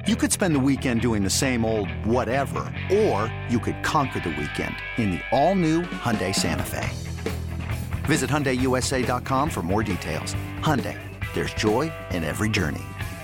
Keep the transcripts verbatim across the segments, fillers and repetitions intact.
You could spend the weekend doing the same old whatever, or you could conquer the weekend in the all-new Hyundai Santa Fe. Visit Hyundai U S A dot com for more details. Hyundai, there's joy in every journey.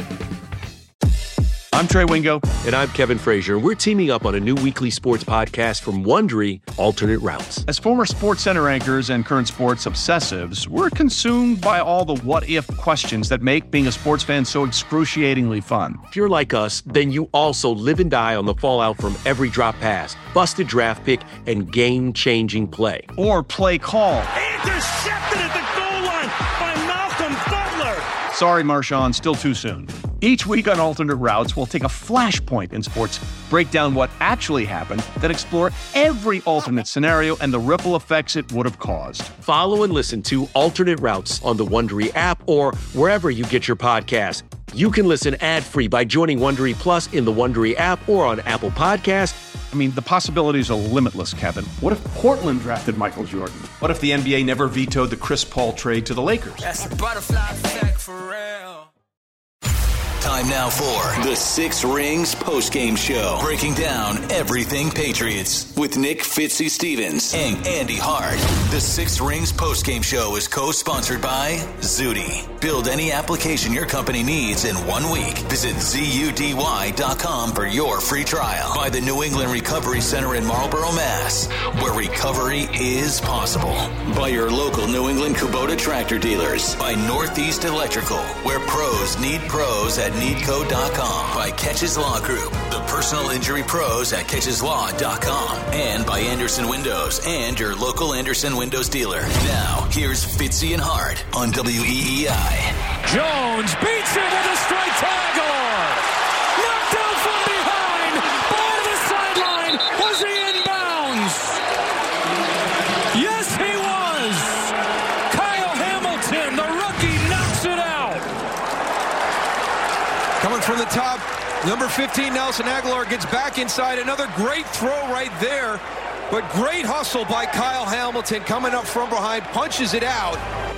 I'm Trey Wingo. And I'm Kevin Frazier. We're teaming up on a new weekly sports podcast from Wondery, Alternate Routes. As former Sports Center anchors and current sports obsessives, we're consumed by all the what-if questions that make being a sports fan so excruciatingly fun. If you're like us, then you also live and die on the fallout from every drop pass, busted draft pick, and game-changing play. Or play call. Intercepted at the goal line by Malcolm Butler. Sorry, Marshawn, still too soon. Each week on Alternate Routes, we'll take a flashpoint in sports, break down what actually happened, then explore every alternate scenario and the ripple effects it would have caused. Follow and listen to Alternate Routes on the Wondery app or wherever you get your podcasts. You can listen ad-free by joining Wondery Plus in the Wondery app or on Apple Podcasts. I mean, the possibilities are limitless, Kevin. What if Portland drafted Michael Jordan? What if the N B A never vetoed the Chris Paul trade to the Lakers? That's the butterfly effect for real. Time now for the Six Rings postgame show, breaking down everything Patriots with Nick Fitzy Stevens and Andy Hart. The Six Rings postgame show is co-sponsored by Zudy. Build any application your company needs in one week. Visit zudy dot com for your free trial. By the New England Recovery Center in Marlborough, Mass, where recovery is possible. By your local New England Kubota tractor dealers. By Northeast Electrical, where pros need pros at needco dot com. By Catches Law Group, the personal injury pros at catches law dot com. And by Anderson Windows and your local Anderson Windows dealer. Now, here's Fitzy and Hart on W E E I. Jones beats him with a strike to Aguilar. Knocked out from behind. Ball to the sideline. Was he in bounds? Yes, he was. Kyle Hamilton, the rookie, knocks it out. Coming from the top, number fifteen, Nelson Aguilar gets back inside. Another great throw right there. But great hustle by Kyle Hamilton coming up from behind, punches it out.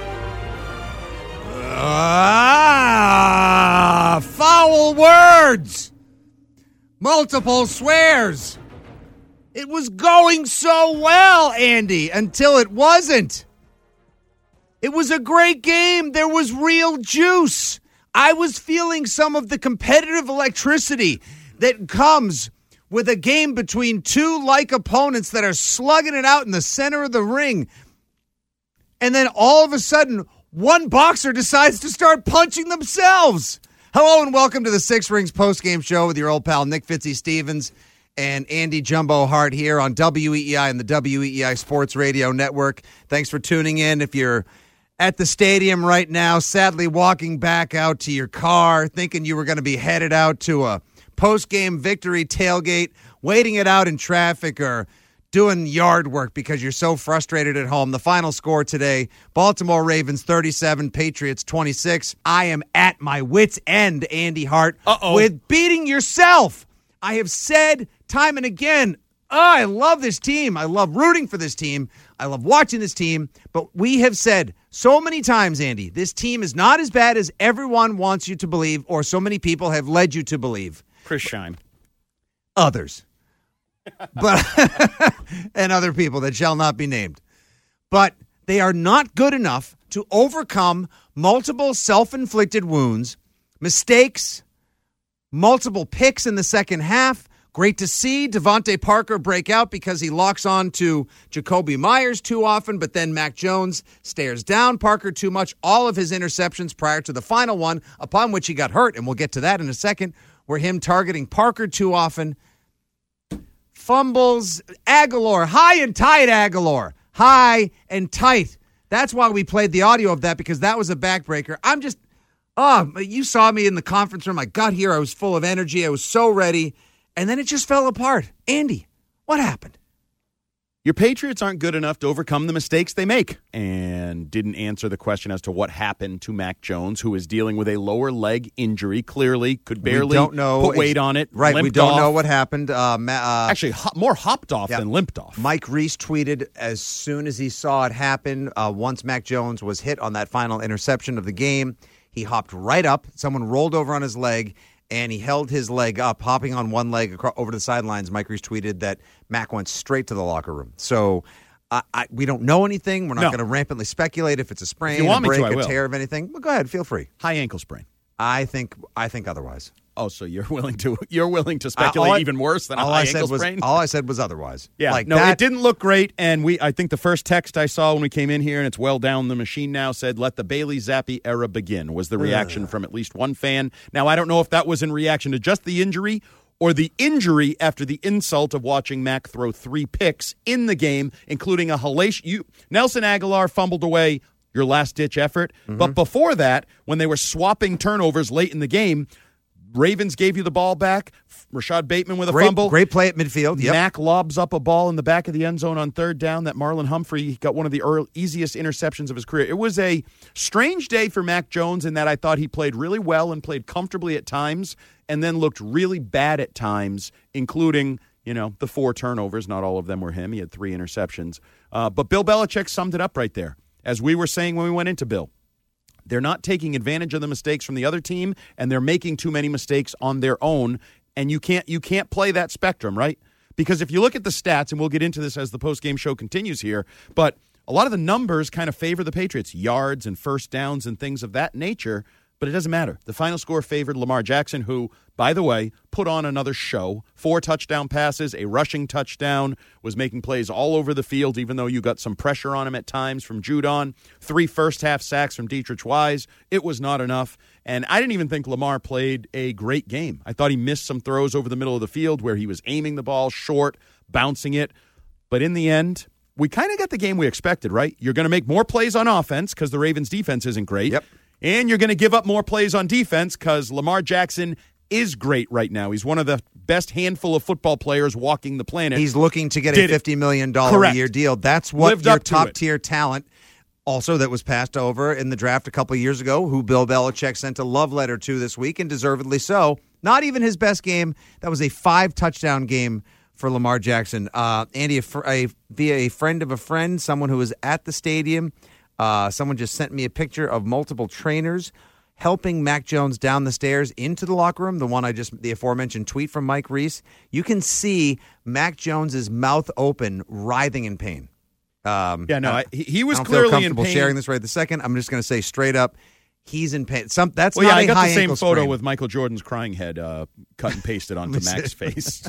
Ah, foul words. Multiple swears. It was going so well, Andy, until it wasn't. It was a great game. There was real juice. I was feeling some of the competitive electricity that comes with a game between two like opponents that are slugging it out in the center of the ring. And then all of a sudden, one boxer decides to start punching themselves. Hello and welcome to the Six Rings postgame show with your old pal Nick Fitzy Stevens and Andy Jumbo Hart here on W E E I and the W E E I Sports Radio Network. Thanks for tuning in. If you're at the stadium right now, sadly walking back out to your car, thinking you were going to be headed out to a postgame victory tailgate, waiting it out in traffic, or doing yard work because you're so frustrated at home. The final score today, Baltimore Ravens thirty-seven, Patriots twenty-six. I am at my wit's end, Andy Hart, Uh-oh. with beating yourself. I have said time and again, oh, I love this team. I love rooting for this team. I love watching this team. But we have said so many times, Andy, this team is not as bad as everyone wants you to believe, or so many people have led you to believe. Chris Scheim. Others. But and other people that shall not be named. But they are not good enough to overcome multiple self-inflicted wounds, mistakes, multiple picks in the second half. Great to see Devontae Parker break out because he locks on to Jacoby Myers too often, but then Mac Jones stares down Parker too much. All of his interceptions prior to the final one, upon which he got hurt, and we'll get to that in a second, were him targeting Parker too often. Fumbles, Aguilar, high and tight Aguilar, high and tight. That's why we played the audio of that, because that was a backbreaker. I'm just, oh, you saw me in the conference room. I got here. I was full of energy. I was so ready. And then it just fell apart. Andy, what happened? Your Patriots aren't good enough to overcome the mistakes they make, and didn't answer the question as to what happened to Mac Jones, who is dealing with a lower leg injury. Clearly, could barely we don't know, put weight on it. Right, we don't off. know what happened. Uh, uh, Actually, ho- more hopped off yeah. than limped off. Mike Reese tweeted as soon as he saw it happen, uh, once Mac Jones was hit on that final interception of the game, he hopped right up. Someone rolled over on his leg, and he held his leg up, hopping on one leg across, over the sidelines. Mike Reese tweeted that Mac went straight to the locker room. So I, I, we don't know anything. We're not No. going to rampantly speculate if it's a sprain, If you want a me break, to, I a will. tear of anything. Well, go ahead. Feel free. High ankle sprain. I think I think otherwise. Oh, so you're willing to you're willing to Uh, speculate all I- even worse than a all high I said ankle was, sprain? All I said was otherwise. Yeah, like no, that, it didn't look great, and we. I think the first text I saw when we came in here, and it's well down the machine now, said, let the Bailey Zappi era begin, was the reaction from at least one fan. Now, I don't know if that was in reaction to just the injury or the injury after the insult of watching Mac throw three picks in the game, including a hellacious... You, Nelson Aguilar fumbled away your last-ditch effort, Mm-hmm. but before that, when they were swapping turnovers late in the game, Ravens gave you the ball back. Rashad Bateman with a great, fumble. Great play at midfield. Yep. Mac lobs up a ball in the back of the end zone on third down that Marlon Humphrey got one of the early, easiest interceptions of his career. It was a strange day for Mac Jones in that I thought he played really well and played comfortably at times and then looked really bad at times, including, you know, the four turnovers. Not all of them were him. He had three interceptions. Uh, but Bill Belichick summed it up right there. As we were saying when we went into Bill, they're not taking advantage of the mistakes from the other team, and they're making too many mistakes on their own. And you can't you can't play that spectrum, right? Because if you look at the stats, and we'll get into this as the postgame show continues here, but a lot of the numbers kind of favor the Patriots, yards and first downs and things of that nature. But it doesn't matter. The final score favored Lamar Jackson, who, by the way, put on another show. Four touchdown passes, a rushing touchdown, was making plays all over the field, even though you got some pressure on him at times from Judon. Three first-half sacks from Dietrich Wise. It was not enough. And I didn't even think Lamar played a great game. I thought he missed some throws over the middle of the field where he was aiming the ball short, bouncing it. But in the end, we kind of got the game we expected, right? You're going to make more plays on offense because the Ravens' defense isn't great. Yep. And you're going to give up more plays on defense because Lamar Jackson is great right now. He's one of the best handful of football players walking the planet. He's looking to get Did a it. fifty million dollars Correct. a year deal. That's what Lived your up to it. top-tier talent, also that was passed over in the draft a couple of years ago, who Bill Belichick sent a love letter to this week, and deservedly so. Not even his best game. That was a five-touchdown game for Lamar Jackson. Uh, Andy, a, fr- a, via a friend of a friend, someone who was at the stadium, uh, someone just sent me a picture of multiple trainers helping Mac Jones down the stairs into the locker room, the one I just, the aforementioned tweet from Mike Reese. You can see Mac Jones's mouth open, writhing in pain. Um, yeah, no, I, he, he was I don't clearly feel in comfortable pain. sharing this right this second. I'm just going to say straight up, he's in pain. Some that's Well, not yeah, I a got high the same ankle photo sprain. with Michael Jordan's crying head uh, cut and pasted onto Let me Mac's see. face.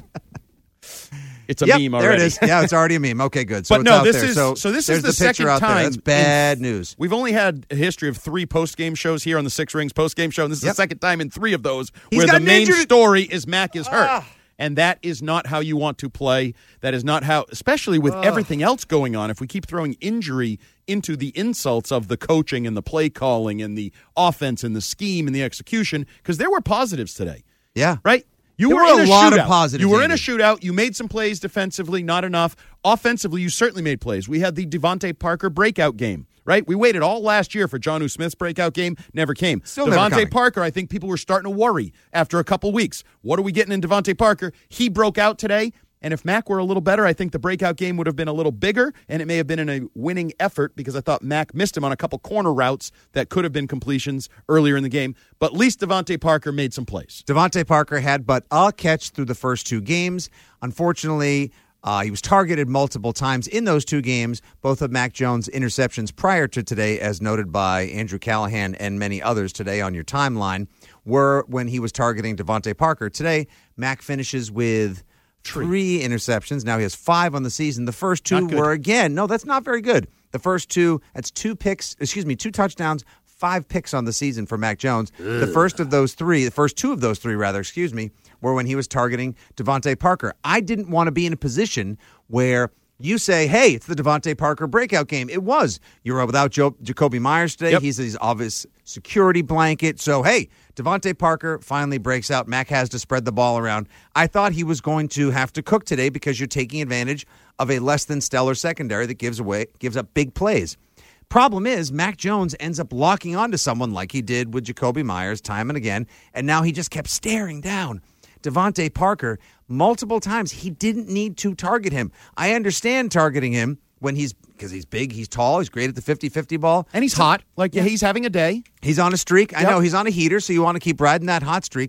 It's a Yep, meme there already. it is. Yeah, it's already a meme. Okay, good. So But it's no, out this there. is so, so this there's is the, the picture second out time. there. That's in- bad news. We've only had a history of three post-game shows here on the Six Rings post-game show, and this is Yep. the second time in three of those He's where got the an main injury- story is Mac is hurt. Ah. And that is not how you want to play. That is not how, especially with everything else going on, if we keep throwing injury into the insults of the coaching and the play calling and the offense and the scheme and the execution, because there were positives today. Yeah. Right? You There were, were in a a lot of shootout. positives, You were in a Andy. shootout. You made some plays defensively, not enough. Offensively, you certainly made plays. We had the Devontae Parker breakout game, right? We waited all last year for Jonnu Smith's breakout game. Never came. Still never Devontae coming. Parker, I think people were starting to worry after a couple weeks. What are we getting in Devontae Parker? He broke out today. And if Mac were a little better, I think the breakout game would have been a little bigger, and it may have been in a winning effort because I thought Mac missed him on a couple corner routes that could have been completions earlier in the game. But at least Devontae Parker made some plays. Devontae Parker had but a catch through the first two games. Unfortunately, uh, he was targeted multiple times in those two games. Both of Mac Jones' interceptions prior to today, as noted by Andrew Callahan and many others today on your timeline, were when he was targeting Devontae Parker. Today, Mac finishes with three interceptions. Now he has five on the season. The first two Not good. were, again, no, that's not very good. The first two, that's two picks, excuse me, two touchdowns, five picks on the season for Mac Jones. Ugh. The first of those three, the first two of those three, rather, excuse me, were when he was targeting Devontae Parker. I didn't want to be in a position where you say, hey, it's the Devontae Parker breakout game. It was. You were without Joe, Jacoby Myers today. Yep. He's his obvious security blanket. So, hey, Devontae Parker finally breaks out. Mac has to spread the ball around. I thought he was going to have to cook today because you're taking advantage of a less than stellar secondary that gives away gives up big plays. Problem is, Mac Jones ends up locking onto someone like he did with Jacoby Myers time and again, and now he just kept staring down Devontae Parker multiple times. He didn't need to target him. I understand targeting him when he's because he's big, he's tall, he's great at the fifty-fifty ball. And he's hot. Like, yeah, he's having a day. He's on a streak. I Yep. know he's on a heater, so you want to keep riding that hot streak.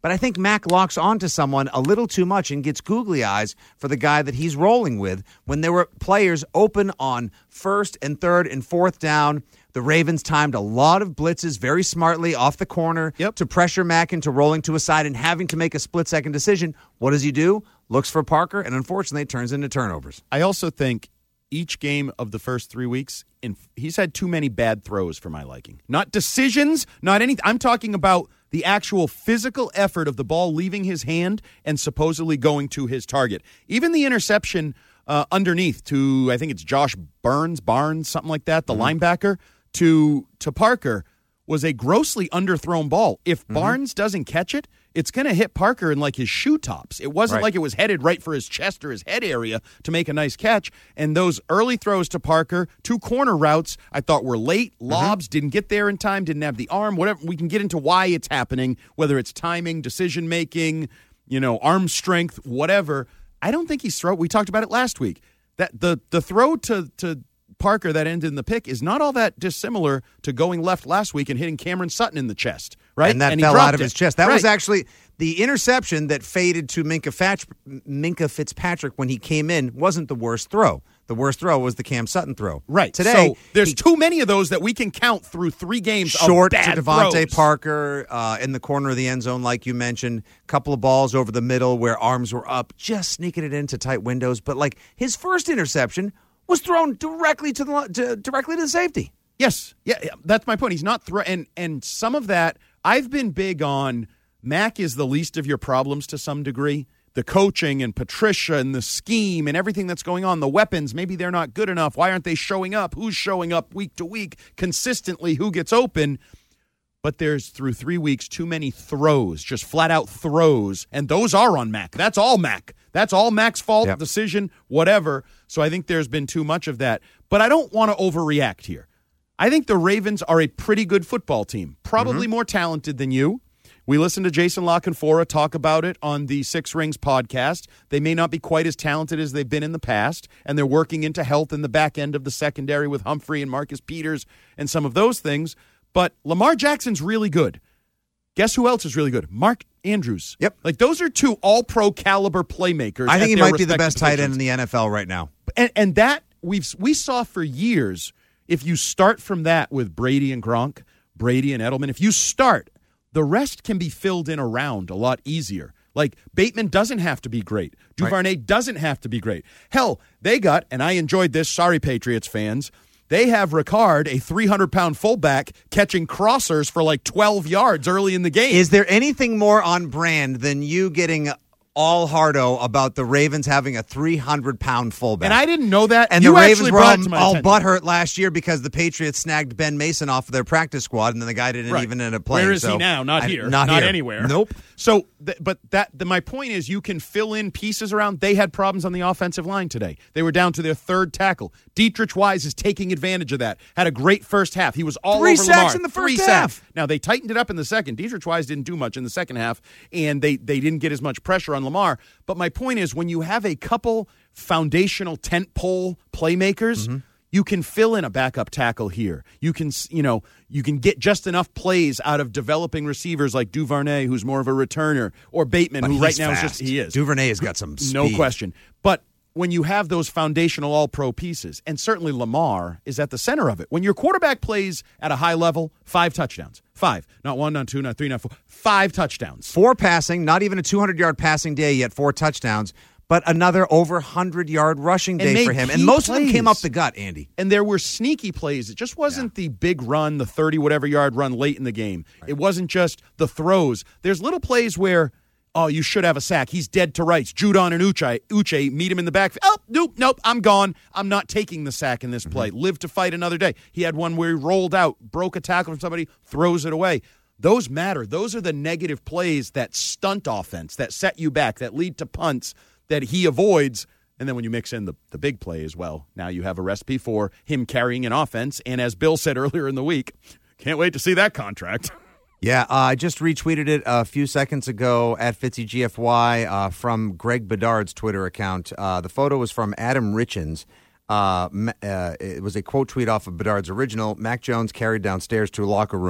But I think Mac locks onto someone a little too much and gets googly eyes for the guy that he's rolling with when there were players open on first and third and fourth down. The Ravens timed a lot of blitzes very smartly off the corner yep. to pressure Mac into rolling to a side and having to make a split-second decision. What does he do? Looks for Parker, and unfortunately it turns into turnovers. I also think each game of the first three weeks, in, he's had too many bad throws for my liking. Not decisions, not anything. I'm talking about the actual physical effort of the ball leaving his hand and supposedly going to his target. Even the interception uh, underneath to, I think it's Josh Burns, Barnes, something like that, the mm-hmm. linebacker, to to Parker, was a grossly underthrown ball. If mm-hmm. Barnes doesn't catch it, it's going to hit Parker in like his shoe tops. It wasn't right. like it was headed right for his chest or his head area to make a nice catch. And those early throws to Parker, two corner routes, I thought were late. Lobs, mm-hmm. didn't get there in time, didn't have the arm, whatever. We can get into why it's happening, whether it's timing, decision-making, you know, arm strength, whatever. I don't think he's throw. We talked about it last week. That the the throw to to Parker that ended in the pick is not all that dissimilar to going left last week and hitting Cameron Sutton in the chest, right? And that and fell out of it. his chest. That right. was actually the interception that faded to Minka, Fatch, Minka Fitzpatrick when he came in wasn't the worst throw. The worst throw was the Cam Sutton throw. Right. Today, so there's he, too many of those that we can count through three games short of bad to Devontae throws. Parker uh, in the corner of the end zone, like you mentioned. Couple of balls over the middle where arms were up, just sneaking it into tight windows. But like his first interception was thrown directly to the to, directly to the safety. Yes, yeah, yeah, that's my point. He's not throw, and and some of that I've been big on. Mac is the least of your problems to some degree. The coaching and Patricia and the scheme and everything that's going on, the weapons, maybe they're not good enough. Why aren't they showing up? Who's showing up week to week consistently? Who gets open? But there's, through three weeks, too many throws, just flat-out throws, and those are on Mac. That's all Mac. That's all Mac's fault, yep. decision, whatever. So I think there's been too much of that. But I don't want to overreact here. I think the Ravens are a pretty good football team, probably mm-hmm. more talented than you. We listened to Jason LaConfora talk about it on the Six Rings podcast. They may not be quite as talented as they've been in the past, and they're working into health in the back end of the secondary with Humphrey and Marcus Peters and some of those things. But Lamar Jackson's really good. Guess who else is really good? Mark Andrews. Yep. Like, those are two all-pro caliber playmakers. I think he might be the best positions. tight end in the N F L right now. And, and that we've we saw for years, if you start from that with Brady and Gronk, Brady and Edelman, if you start, the rest can be filled in around a lot easier. Like, Bateman doesn't have to be great. Duvernay right. doesn't have to be great. Hell, they got, and I enjoyed this, sorry, Patriots fans, they have Ricard, a three hundred pound fullback, catching crossers for like twelve yards early in the game. Is there anything more on brand than you getting all hardo about the Ravens having a three hundred pound fullback? And I didn't know that. And you the Ravens were all, all attention. butthurt last year because the Patriots snagged Ben Mason off of their practice squad, and then the guy didn't right. even end up playing. Where is so he now? Not I, here. Not, not here. anywhere. Nope. So, th- but that the, my point is, you can fill in pieces around. They had problems on the offensive line today. They were down to their third tackle. Dietrich Wise is taking advantage of that. Had a great first half. He was all Three over sacks Lamar. in the first Three half. Sacks. Now, they tightened it up in the second. Dietrich Wise didn't do much in the second half, and they, they didn't get as much pressure on Lamar. But my point is, when you have a couple foundational tentpole playmakers, mm-hmm. you can fill in a backup tackle here. You can, you know, you can get just enough plays out of developing receivers like Duvernay, who's more of a returner, or Bateman, but who right now fast. is just he is. Duvernay has got some speed. No question. But when you have those foundational all-pro pieces, and certainly Lamar is at the center of it. When your quarterback plays at a high level, five touchdowns. Five. Not one, not two, not three, not four. Five touchdowns. Four passing, not even a two hundred yard passing day yet, four touchdowns. But another over one hundred yard rushing day for him. And most plays. of them came up the gut, Andy. And there were sneaky plays. It just wasn't yeah. the big run, the thirty-whatever-yard run late in the game. Right. It wasn't just the throws. There's little plays where, oh, you should have a sack. He's dead to rights. Judon and Uche, Uche meet him in the backfield. Oh, nope, nope, I'm gone. I'm not taking the sack in this mm-hmm. play. Live to fight another day. He had one where he rolled out, broke a tackle from somebody, throws it away. Those matter. Those are the negative plays that stunt offense, that set you back, that lead to punts, that he avoids, and then when you mix in the, the big play as well, now you have a recipe for him carrying an offense, and as Bill said earlier in the week, can't wait to see that contract. Yeah, uh, I just retweeted it a few seconds ago at Fitzy G F Y uh, from Greg Bedard's Twitter account. Uh, the photo was from Adam Richins. Uh, uh, it was a quote tweet off of Bedard's original. Mac Jones carried downstairs to a locker room,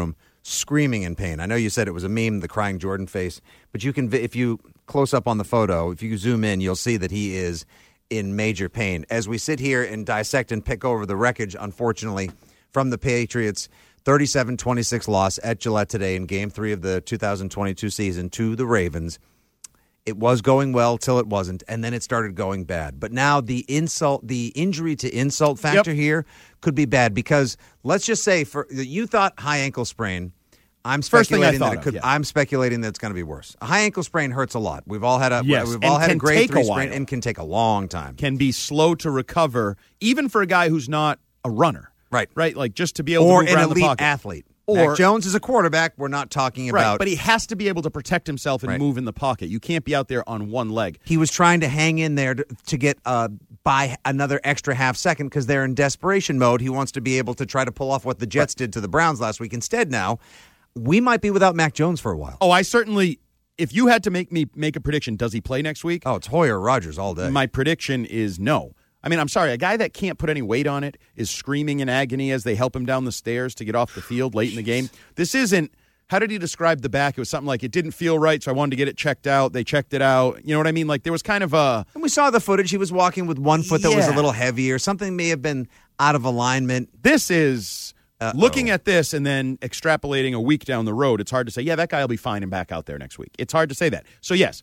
screaming in pain. I know you said it was a meme, the crying Jordan face, but you can, if you close up on the photo, if you zoom in, you'll see that he is in major pain. As we sit here and dissect and pick over the wreckage, unfortunately, from the Patriots' thirty-seven twenty-six loss at Gillette today in Game three of the two thousand twenty-two season to the Ravens. It was going well till it wasn't, and then it started going bad. But now the insult, the injury to insult factor yep. here could be bad because let's just say for you thought high ankle sprain. I'm speculating that it could. Of, yeah. I'm speculating that it's going to be worse. A high ankle sprain hurts a lot. We've all had a. Yes, we've all had a grade three sprain, while. and can take a long time. Can be slow to recover, even for a guy who's not a runner. Right, right. Like just to be able or to move around an elite the pocket. athlete. Or Mac Jones is a quarterback. We're not talking about. Right, but he has to be able to protect himself and right. move in the pocket. You can't be out there on one leg. He was trying to hang in there to, to get uh, by another extra half second because they're in desperation mode. He wants to be able to try to pull off what the Jets right. did to the Browns last week. Instead, now we might be without Mac Jones for a while. Oh, I certainly. If you had to make me make a prediction, does he play next week? Oh, it's Hoyer Rodgers all day. My prediction is no. I mean, I'm sorry, a guy that can't put any weight on it is screaming in agony as they help him down the stairs to get off the field late in the game. This isn't, how did he describe the back? It was something like, it didn't feel right, so I wanted to get it checked out. They checked it out. You know what I mean? Like, there was kind of a... And we saw the footage. He was walking with one foot that yeah. was a little heavier. Something may have been out of alignment. This is... Uh-oh. Looking at this and then extrapolating a week down the road, it's hard to say, yeah, that guy will be fine and back out there next week. It's hard to say that. So, yes,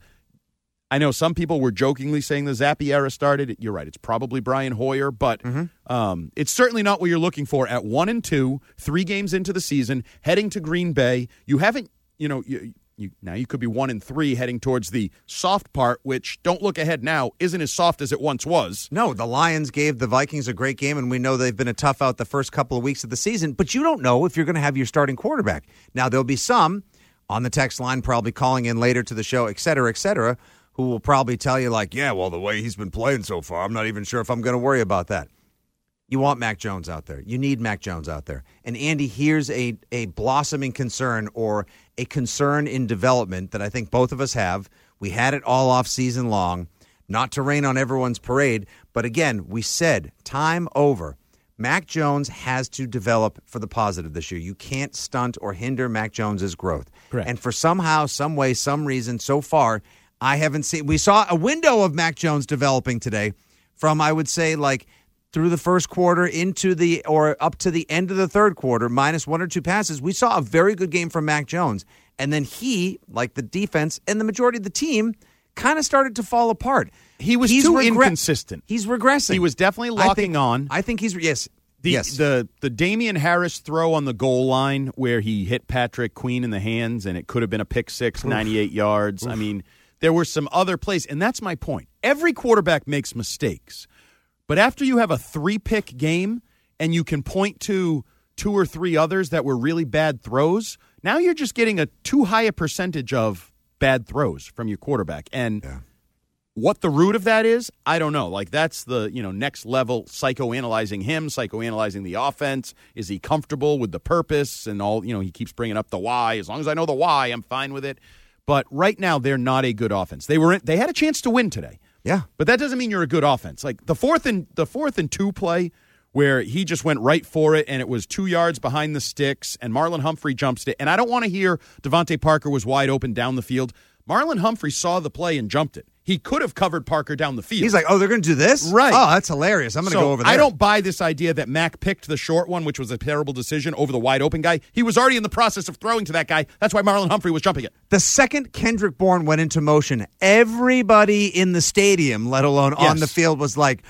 I know some people were jokingly saying the Zappe era started. You're right. It's probably Brian Hoyer, but mm-hmm. um, it's certainly not what you're looking for at one and two, three games into the season, heading to Green Bay. You haven't, you know, you, you now you could be one and three heading towards the soft part, which, don't look ahead now, isn't as soft as it once was. No, the Lions gave the Vikings a great game, and we know they've been a tough out the first couple of weeks of the season, but you don't know if you're going to have your starting quarterback. Now, there'll be some on the text line probably calling in later to the show, et cetera, et cetera, who will probably tell you, like, yeah, well, the way he's been playing so far, I'm not even sure if I'm going to worry about that. You want Mac Jones out there. You need Mac Jones out there. And, Andy, here's a, a blossoming concern or a concern in development that I think both of us have. We had it all off season long, not to rain on everyone's parade. But, again, we said time over. Mac Jones has to develop for the positive this year. You can't stunt or hinder Mac Jones's growth. Correct. And for somehow, some way, some reason, so far, I haven't seen. We saw a window of Mac Jones developing today from, I would say, like through the first quarter into the or up to the end of the third quarter, minus one or two passes. We saw a very good game from Mac Jones. And then he, like the defense and the majority of the team, kind of started to fall apart. He was he's too regre- inconsistent. He's regressing. He was definitely locking I think, on. I think he's, yes. The, yes. the the Damian Harris throw on the goal line where he hit Patrick Queen in the hands and it could have been a pick six, ninety-eight yards. I mean, there were some other plays, and that's my point. Every quarterback makes mistakes, but after you have a three-pick game and you can point to two or three others that were really bad throws, now you're just getting a too high a percentage of bad throws from your quarterback. And yeah. what the root of that is, I don't know. Like, that's the, you know, next level psychoanalyzing him, psychoanalyzing the offense. Is he comfortable with the purpose and all? You know, he keeps bringing up the why. As long as I know the why, I'm fine with it. But right now, they're not a good offense. They were in, they had a chance to win today. Yeah. But that doesn't mean you're a good offense. Like the fourth and the fourth and two play where he just went right for it and it was two yards behind the sticks and Marlon Humphrey jumps it. And I don't want to hear Devontae Parker was wide open down the field. Marlon Humphrey saw the play and jumped it. He could have covered Parker down the field. He's like, oh, they're going to do this? Right. Oh, that's hilarious. I'm going to so go over there. I don't buy this idea that Mac picked the short one, which was a terrible decision, over the wide open guy. He was already in the process of throwing to that guy. That's why Marlon Humphrey was jumping it. The second Kendrick Bourne went into motion, everybody in the stadium, let alone yes. on the field, was like,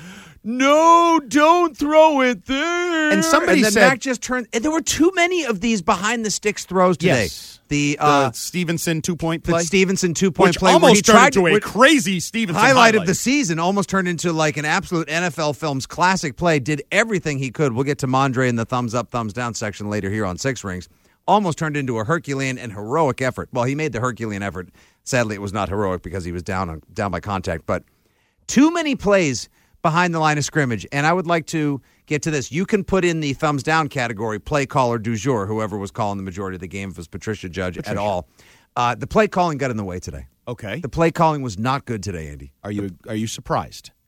no, don't throw it there. And somebody and then said, Mac just turned. And there were too many of these behind the sticks throws today. Yes. The, uh, the Stevenson two-point play. The Stevenson two-point which play. almost where he turned tried into to, a crazy Stevenson highlight, highlight of the season. Almost turned into like an absolute N F L Films classic play. Did everything he could. We'll get to Mondre in the thumbs up, thumbs down section later here on Six Rings. Almost turned into a Herculean and heroic effort. Well, he made the Herculean effort. Sadly, it was not heroic because he was down on, down by contact. But too many plays behind the line of scrimmage. And I would like to get to this. You can put in the thumbs down category, play caller du jour, whoever was calling the majority of the game, if it was Patricia Judge Patricia. at all. Uh, the play calling got in the way today. Okay. The play calling was not good today, Andy. Are you are you surprised?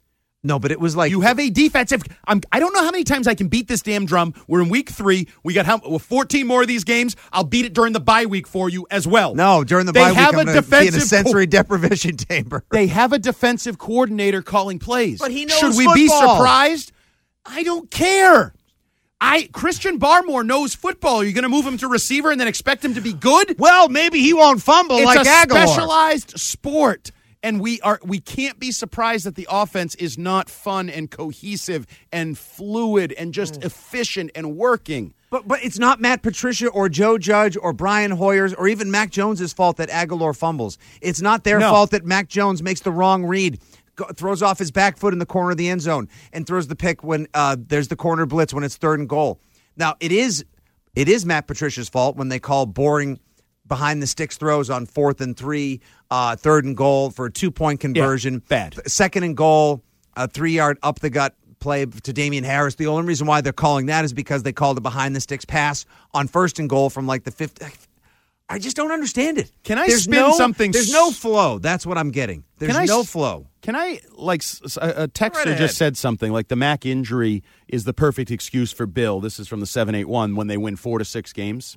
No, but it was like You have a defensive. I'm, I don't know how many times I can beat this damn drum. We're in week three. We got how, well, fourteen more of these games. I'll beat it during the bye week for you as well. No, during the They bye week, have I'm a going to be in a defensive sensory deprivation chamber. They have a defensive coordinator calling plays. But he knows Should we be football. surprised? I don't care. I Christian Barmore knows football. Are you going to move him to receiver and then expect him to be good? Well, maybe he won't fumble It's like a Aguilar. specialized sport. And we are we can't be surprised that the offense is not fun and cohesive and fluid and just Mm. efficient and working. But but it's not Matt Patricia or Joe Judge or Brian Hoyer's or even Mac Jones' fault that Aguilar fumbles. It's not their No. fault that Mac Jones makes the wrong read, go, throws off his back foot in the corner of the end zone, and throws the pick when uh, there's the corner blitz when it's third and goal. Now, it is it is Matt Patricia's fault when they call boring behind the sticks throws on fourth and three, uh, third and goal for a two-point conversion. Yeah, bad. Second and goal, a three-yard up-the-gut play to Damian Harris. The only reason why they're calling that is because they called a behind-the-sticks pass on first and goal from like the fifth. I just don't understand it. Can I there's spin no, something There's s- no flow. That's what I'm getting. There's Can I no s- flow. Can I, like, s- s- a a texter Right ahead. just said something, like the Mac injury is the perfect excuse for Bill. This is from the seven eight one when they win four to six games.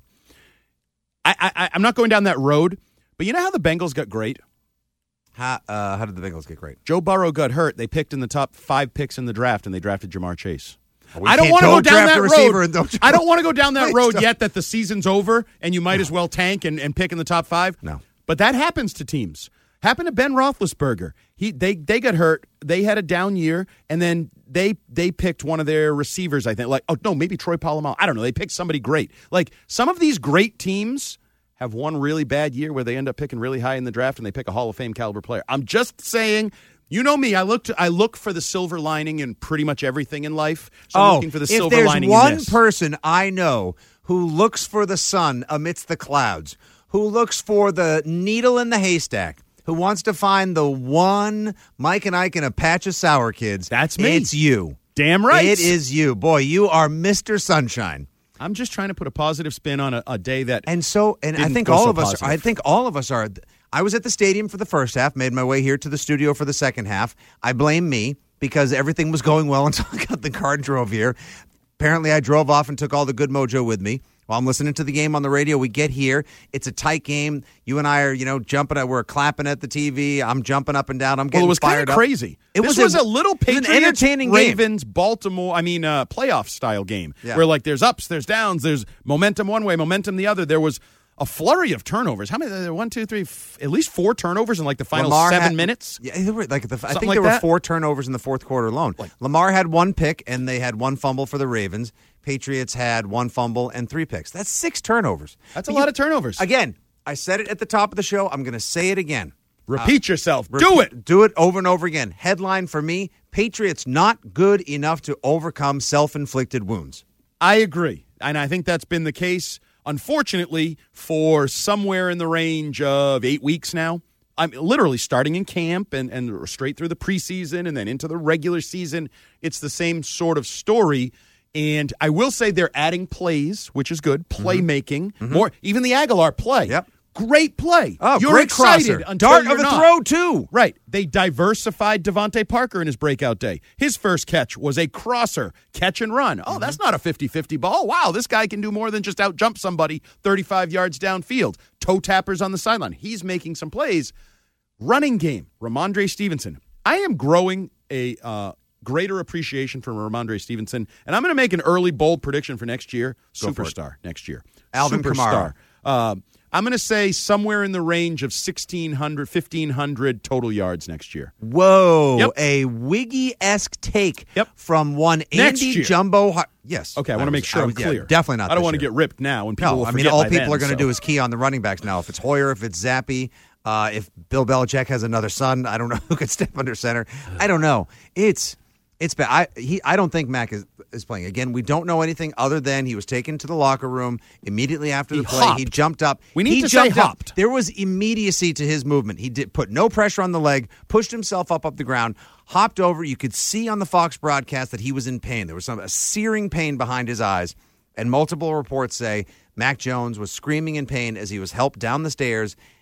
I, I, I'm not going down that road, but you know how the Bengals got great? How, uh, how did the Bengals get great? Joe Burrow got hurt. They picked in the top five picks in the draft, and they drafted Jamar Chase. We I don't can't- want to go don't down draft that a receiver road. and don't- I don't want to go down that Please road don't. yet that the season's over and you might as well tank and, and pick in the top five. No. But that happens to teams. Happened to Ben Roethlisberger. He they they got hurt. They had a down year, and then they they picked one of their receivers, I think. Like, oh, no, maybe Troy Polamalu. I don't know. They picked somebody great. Like, some of these great teams have one really bad year where they end up picking really high in the draft and they pick a Hall of Fame caliber player. I'm just saying, you know me, I look to, I look for the silver lining in pretty much everything in life. So I'm Oh, looking for the if silver there's lining one in this. person I know who looks for the sun amidst the clouds, who looks for the needle in the haystack, who wants to find the one Mike and Ike in a patch of sour kids, That's me. It's you. Damn right. It is you. Boy, you are Mister Sunshine. I'm just trying to put a positive spin on a, a day that And so, and I didn't think go all so of us. positive. I think all of us are. I was at the stadium for the first half. Made my way here to the studio for the second half. I blame me because everything was going well until I got the car and drove here. Apparently, I drove off and took all the good mojo with me. While I'm listening to the game on the radio, we get here. It's a tight game. You and I are, you know, jumping. At, we're clapping at the T V. I'm jumping up and down. I'm getting well, it was kind fired of up. crazy. It this was was a- a, little it was an Patriots, entertaining game. Ravens, Baltimore. I mean, uh, playoff style game Yeah. where like there's ups, there's downs, there's momentum one way, momentum the other. There was a flurry of turnovers. How many? uh, One, two, three, f- at least four turnovers in like the final Lamar seven had- minutes. Yeah, there were like the, I Something think like there were that? four turnovers in the fourth quarter alone. Lamar had one pick and they had one fumble for the Ravens. Patriots had one fumble and three picks. That's six turnovers. That's a But lot you- of turnovers. Again, I said it at the top of the show. I'm going to say it again. Repeat yourself. Repeat- Do it. Do it over and over again. Headline for me: Patriots not good enough to overcome self-inflicted wounds. I agree. And I think that's been the case, unfortunately, for somewhere in the range of eight weeks now. I'm literally starting in camp and, and straight through the preseason and then into the regular season. It's the same sort of story. And I will say they're adding plays, which is good. Playmaking. Mm-hmm. More, even the Aguilar play. Yep. Great play. Oh, you're great excited crosser. until Dart you're of a not. throw, too. Right. They diversified Devontae Parker in his breakout day. His first catch was a crosser, catch and run. Oh, that's not a fifty-fifty ball. Wow, this guy can do more than just out-jump somebody thirty-five yards downfield. Toe tappers on the sideline. He's making some plays. Running game, Ramondre Stevenson. I am growing a uh, greater appreciation for Ramondre Stevenson, and I'm going to make an early, bold prediction for next year. Go for it. Superstar next year. Alvin Superstar. Kamara. Uh, I'm going to say somewhere in the range of sixteen hundred, fifteen hundred total yards next year. Whoa. Yep. A Wiggy-esque take Yep. from one Next Andy year. Jumbo. Har- yes. Okay, I That want to was- make sure I I'm was- yeah, clear. definitely not I don't this want to year. get ripped now when people No, will I mean, forget all by people then, are going to so. do is key on the running backs now. If it's Hoyer, if it's Zappi, uh, if Bill Belichick has another son, I don't know who could step under center. I don't know. It's it's bad. I he I don't think Mac is is playing. Again, we don't know anything other than he was taken to the locker room immediately after He the play. hopped. He jumped up. We need he to say jumped up. hopped. There was immediacy to his movement. He did put no pressure on the leg, pushed himself up up the ground, hopped over. You could see on the Fox broadcast that he was in pain. There was some a searing pain behind his eyes. And multiple reports say Mac Jones was screaming in pain as he was helped down the stairs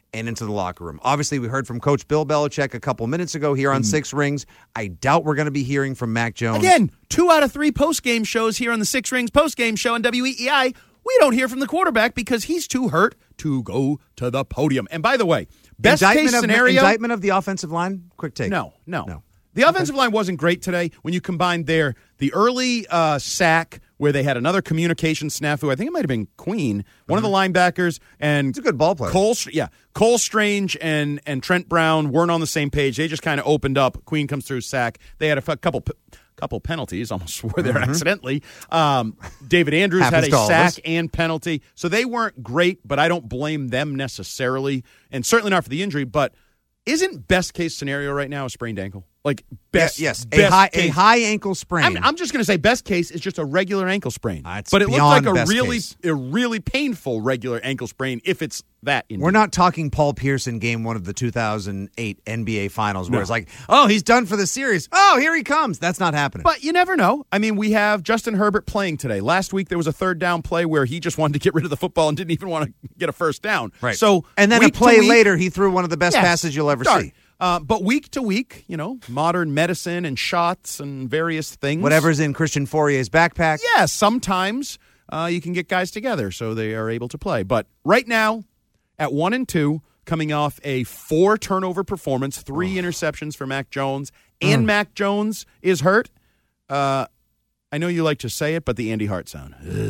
and into the locker room. Obviously, we heard from Coach Bill Belichick a couple minutes ago here on mm. Six Rings. I doubt we're going to be hearing from Mac Jones. Again, two out of three post-game shows here on the Six Rings post-game show on W E E I. We don't hear from the quarterback because he's too hurt to go to the podium. And by the way, best indictment case of, scenario. Indictment of the offensive line? Quick take. No, no. No. The offensive okay. line wasn't great today when you combined their the early uh, sack where they had another communication snafu. I think it might have been Queen, one mm-hmm. of the linebackers, and it's a good ball player. Cole, yeah, Cole Strange and and Trent Brown weren't on the same page. They just kind of opened up. Queen comes through sack. They had a f- couple. P- couple penalties, almost swore there mm-hmm. accidentally. Um, David Andrews had a sack and penalty. So they weren't great, but I don't blame them necessarily, and certainly not for the injury. But isn't best case scenario right now a sprained ankle? Like best, yeah, yes, best a high, case. a high ankle sprain. I'm, I'm just going to say best case is just a regular ankle sprain, uh, but it looks like a really, case. a really painful regular ankle sprain if it's that. Indeed. We're not talking Paul Pierce in Game One of the two thousand eight N B A Finals, where no. it's like, oh, he's done for the series. Oh, here he comes. That's not happening. But you never know. I mean, we have Justin Herbert playing today. Last week there was a third down play where he just wanted to get rid of the football and didn't even want to get a first down. Right. So and then a play week, later, he threw one of the best yes, passes you'll ever sorry. see. Uh, but week to week, you know, modern medicine and shots and various things. Whatever's in Christian Fourier's backpack. Yeah, sometimes uh, you can get guys together so they are able to play. But right now, at one and two, coming off a four turnover performance, three oh. interceptions for Mac Jones, and mm. Mac Jones is hurt. Uh, I know you like to say it, but the Andy Hart sound.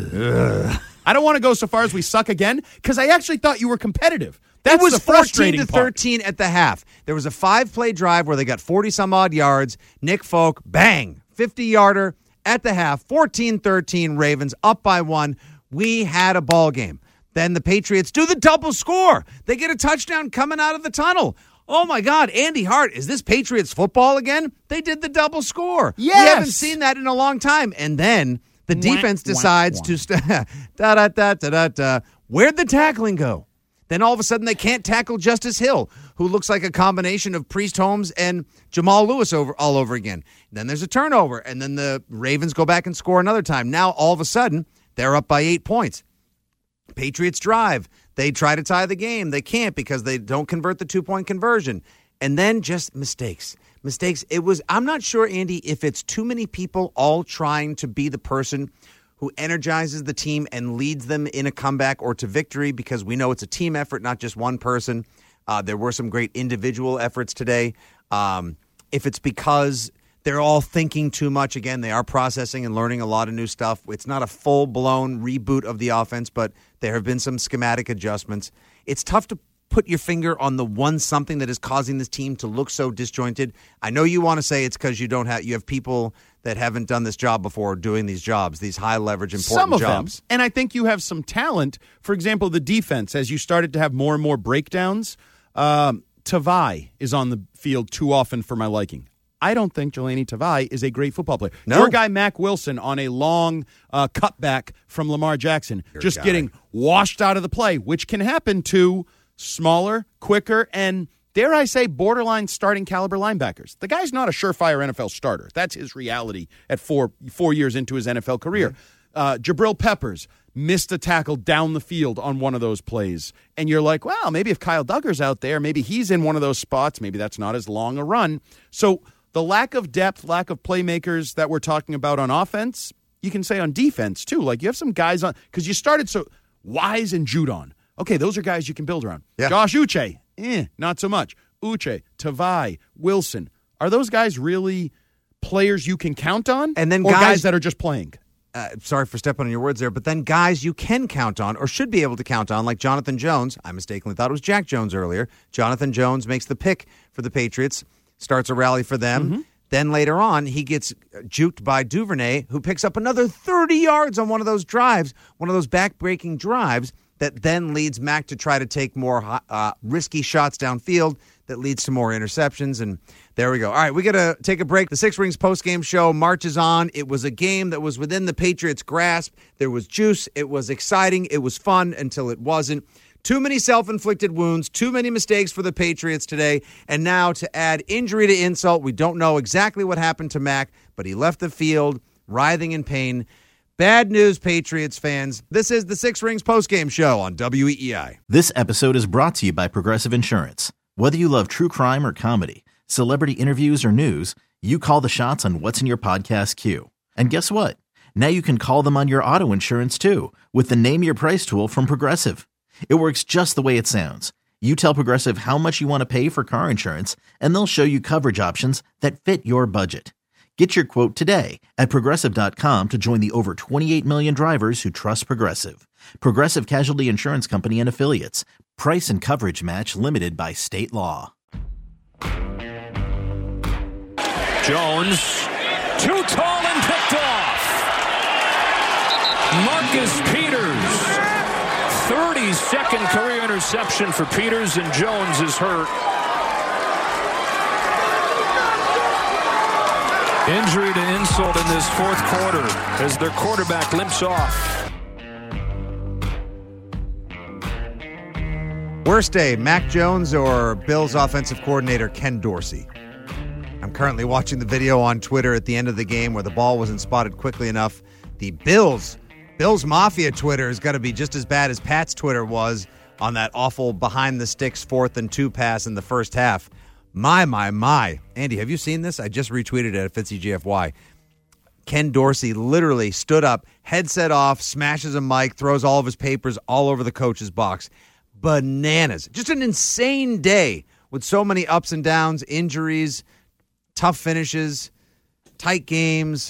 I don't want to go so far as we suck again because I actually thought you were competitive. That was fourteen to thirteen at the half. There was a five-play drive where they got forty-some-odd yards. Nick Folk, bang, fifty-yarder at the half. fourteen thirteen Ravens, up by one. We had a ball game. Then the Patriots do the double score. They get a touchdown coming out of the tunnel. Oh, my God, Andy Hart, is this Patriots football again? They did the double score. Yes. We haven't seen that in a long time. And then the defense wah, decides wah, wah. to st- da-da-da-da-da-da. Where'd the tackling go? Then all of a sudden they can't tackle Justice Hill, who looks like a combination of Priest Holmes and Jamal Lewis over all over again. Then there's a turnover, and then the Ravens go back and score another time. Now all of a sudden they're up by eight points. Patriots drive. They try to tie the game. They can't because they don't convert the two-point conversion. And then just mistakes. Mistakes. It was, I'm not sure, Andy, if it's too many people all trying to be the person who energizes the team and leads them in a comeback or to victory, because we know it's a team effort, not just one person. Uh, there were some great individual efforts today. Um, if it's because they're all thinking too much, again, they are processing and learning a lot of new stuff. It's not a full-blown reboot of the offense, but there have been some schematic adjustments. It's tough to put your finger on the one something that is causing this team to look so disjointed. I know you want to say it's because you don't have you have people that haven't done this job before doing these jobs, these high leverage important some of jobs. Them. And I think you have some talent. For example, the defense, as you started to have more and more breakdowns, um, Tavai is on the field too often for my liking. I don't think Jelani Tavai is a great football player. No. Your guy, Mac Wilson, on a long uh, cutback from Lamar Jackson, Your just guy. getting washed out of the play, which can happen to smaller, quicker, and dare I say, borderline starting caliber linebackers. The guy's not a surefire N F L starter. That's his reality at four four years into his N F L career. Mm-hmm. Uh, Jabril Peppers missed a tackle down the field on one of those plays. And you're like, well, maybe if Kyle Duggar's out there, maybe he's in one of those spots. Maybe that's not as long a run. So the lack of depth, lack of playmakers that we're talking about on offense, you can say on defense too. Like you have some guys on, because you started so Wise and Judon. Okay, those are guys you can build around. Yeah. Josh Uche, eh, not so much. Uche, Tavai, Wilson. Are those guys really players you can count on? And then or guys, guys that are just playing? Uh, sorry for stepping on your words there, but then guys you can count on or should be able to count on, like Jonathan Jones. I mistakenly thought it was Jack Jones earlier. Jonathan Jones makes the pick for the Patriots, starts a rally for them. Mm-hmm. Then later on, he gets juked by Duvernay, who picks up another thirty yards on one of those drives, one of those back-breaking drives that then leads Mac to try to take more uh, risky shots downfield that leads to more interceptions. And there we go. All right, we got to take a break. The Six Rings postgame show marches on. It was a game that was within the Patriots' grasp. There was juice. It was exciting. It was fun until it wasn't. Too many self-inflicted wounds, too many mistakes for the Patriots today. And now to add injury to insult, we don't know exactly what happened to Mac, but he left the field writhing in pain. Bad news, Patriots fans. This is the Six Rings postgame show on W E E I. This episode is brought to you by Progressive Insurance. Whether you love true crime or comedy, celebrity interviews or news, you call the shots on what's in your podcast queue. And guess what? Now you can call them on your auto insurance too with the Name Your Price tool from Progressive. It works just the way it sounds. You tell Progressive how much you want to pay for car insurance, and they'll show you coverage options that fit your budget. Get your quote today at Progressive dot com to join the over twenty-eight million drivers who trust Progressive. Progressive Casualty Insurance Company and Affiliates. Price and coverage match limited by state law. Jones, too tall and picked off. Marcus Peters, thirty-second career interception for Peters, and Jones is hurt. Injury to insult in this fourth quarter as their quarterback limps off. Worst day, Mac Jones or Bills offensive coordinator Ken Dorsey? I'm currently watching the video on Twitter at the end of the game where the ball wasn't spotted quickly enough. The Bills, Bills Mafia Twitter has got to be just as bad as Pat's Twitter was on that awful behind-the-sticks fourth and two pass in the first half. My, my, my. Andy, have you seen this? I just retweeted it at Fitzy G F Y. Ken Dorsey literally stood up, headset off, smashes a mic, throws all of his papers all over the coach's box. Bananas. Just an insane day with so many ups and downs, injuries, tough finishes, tight games.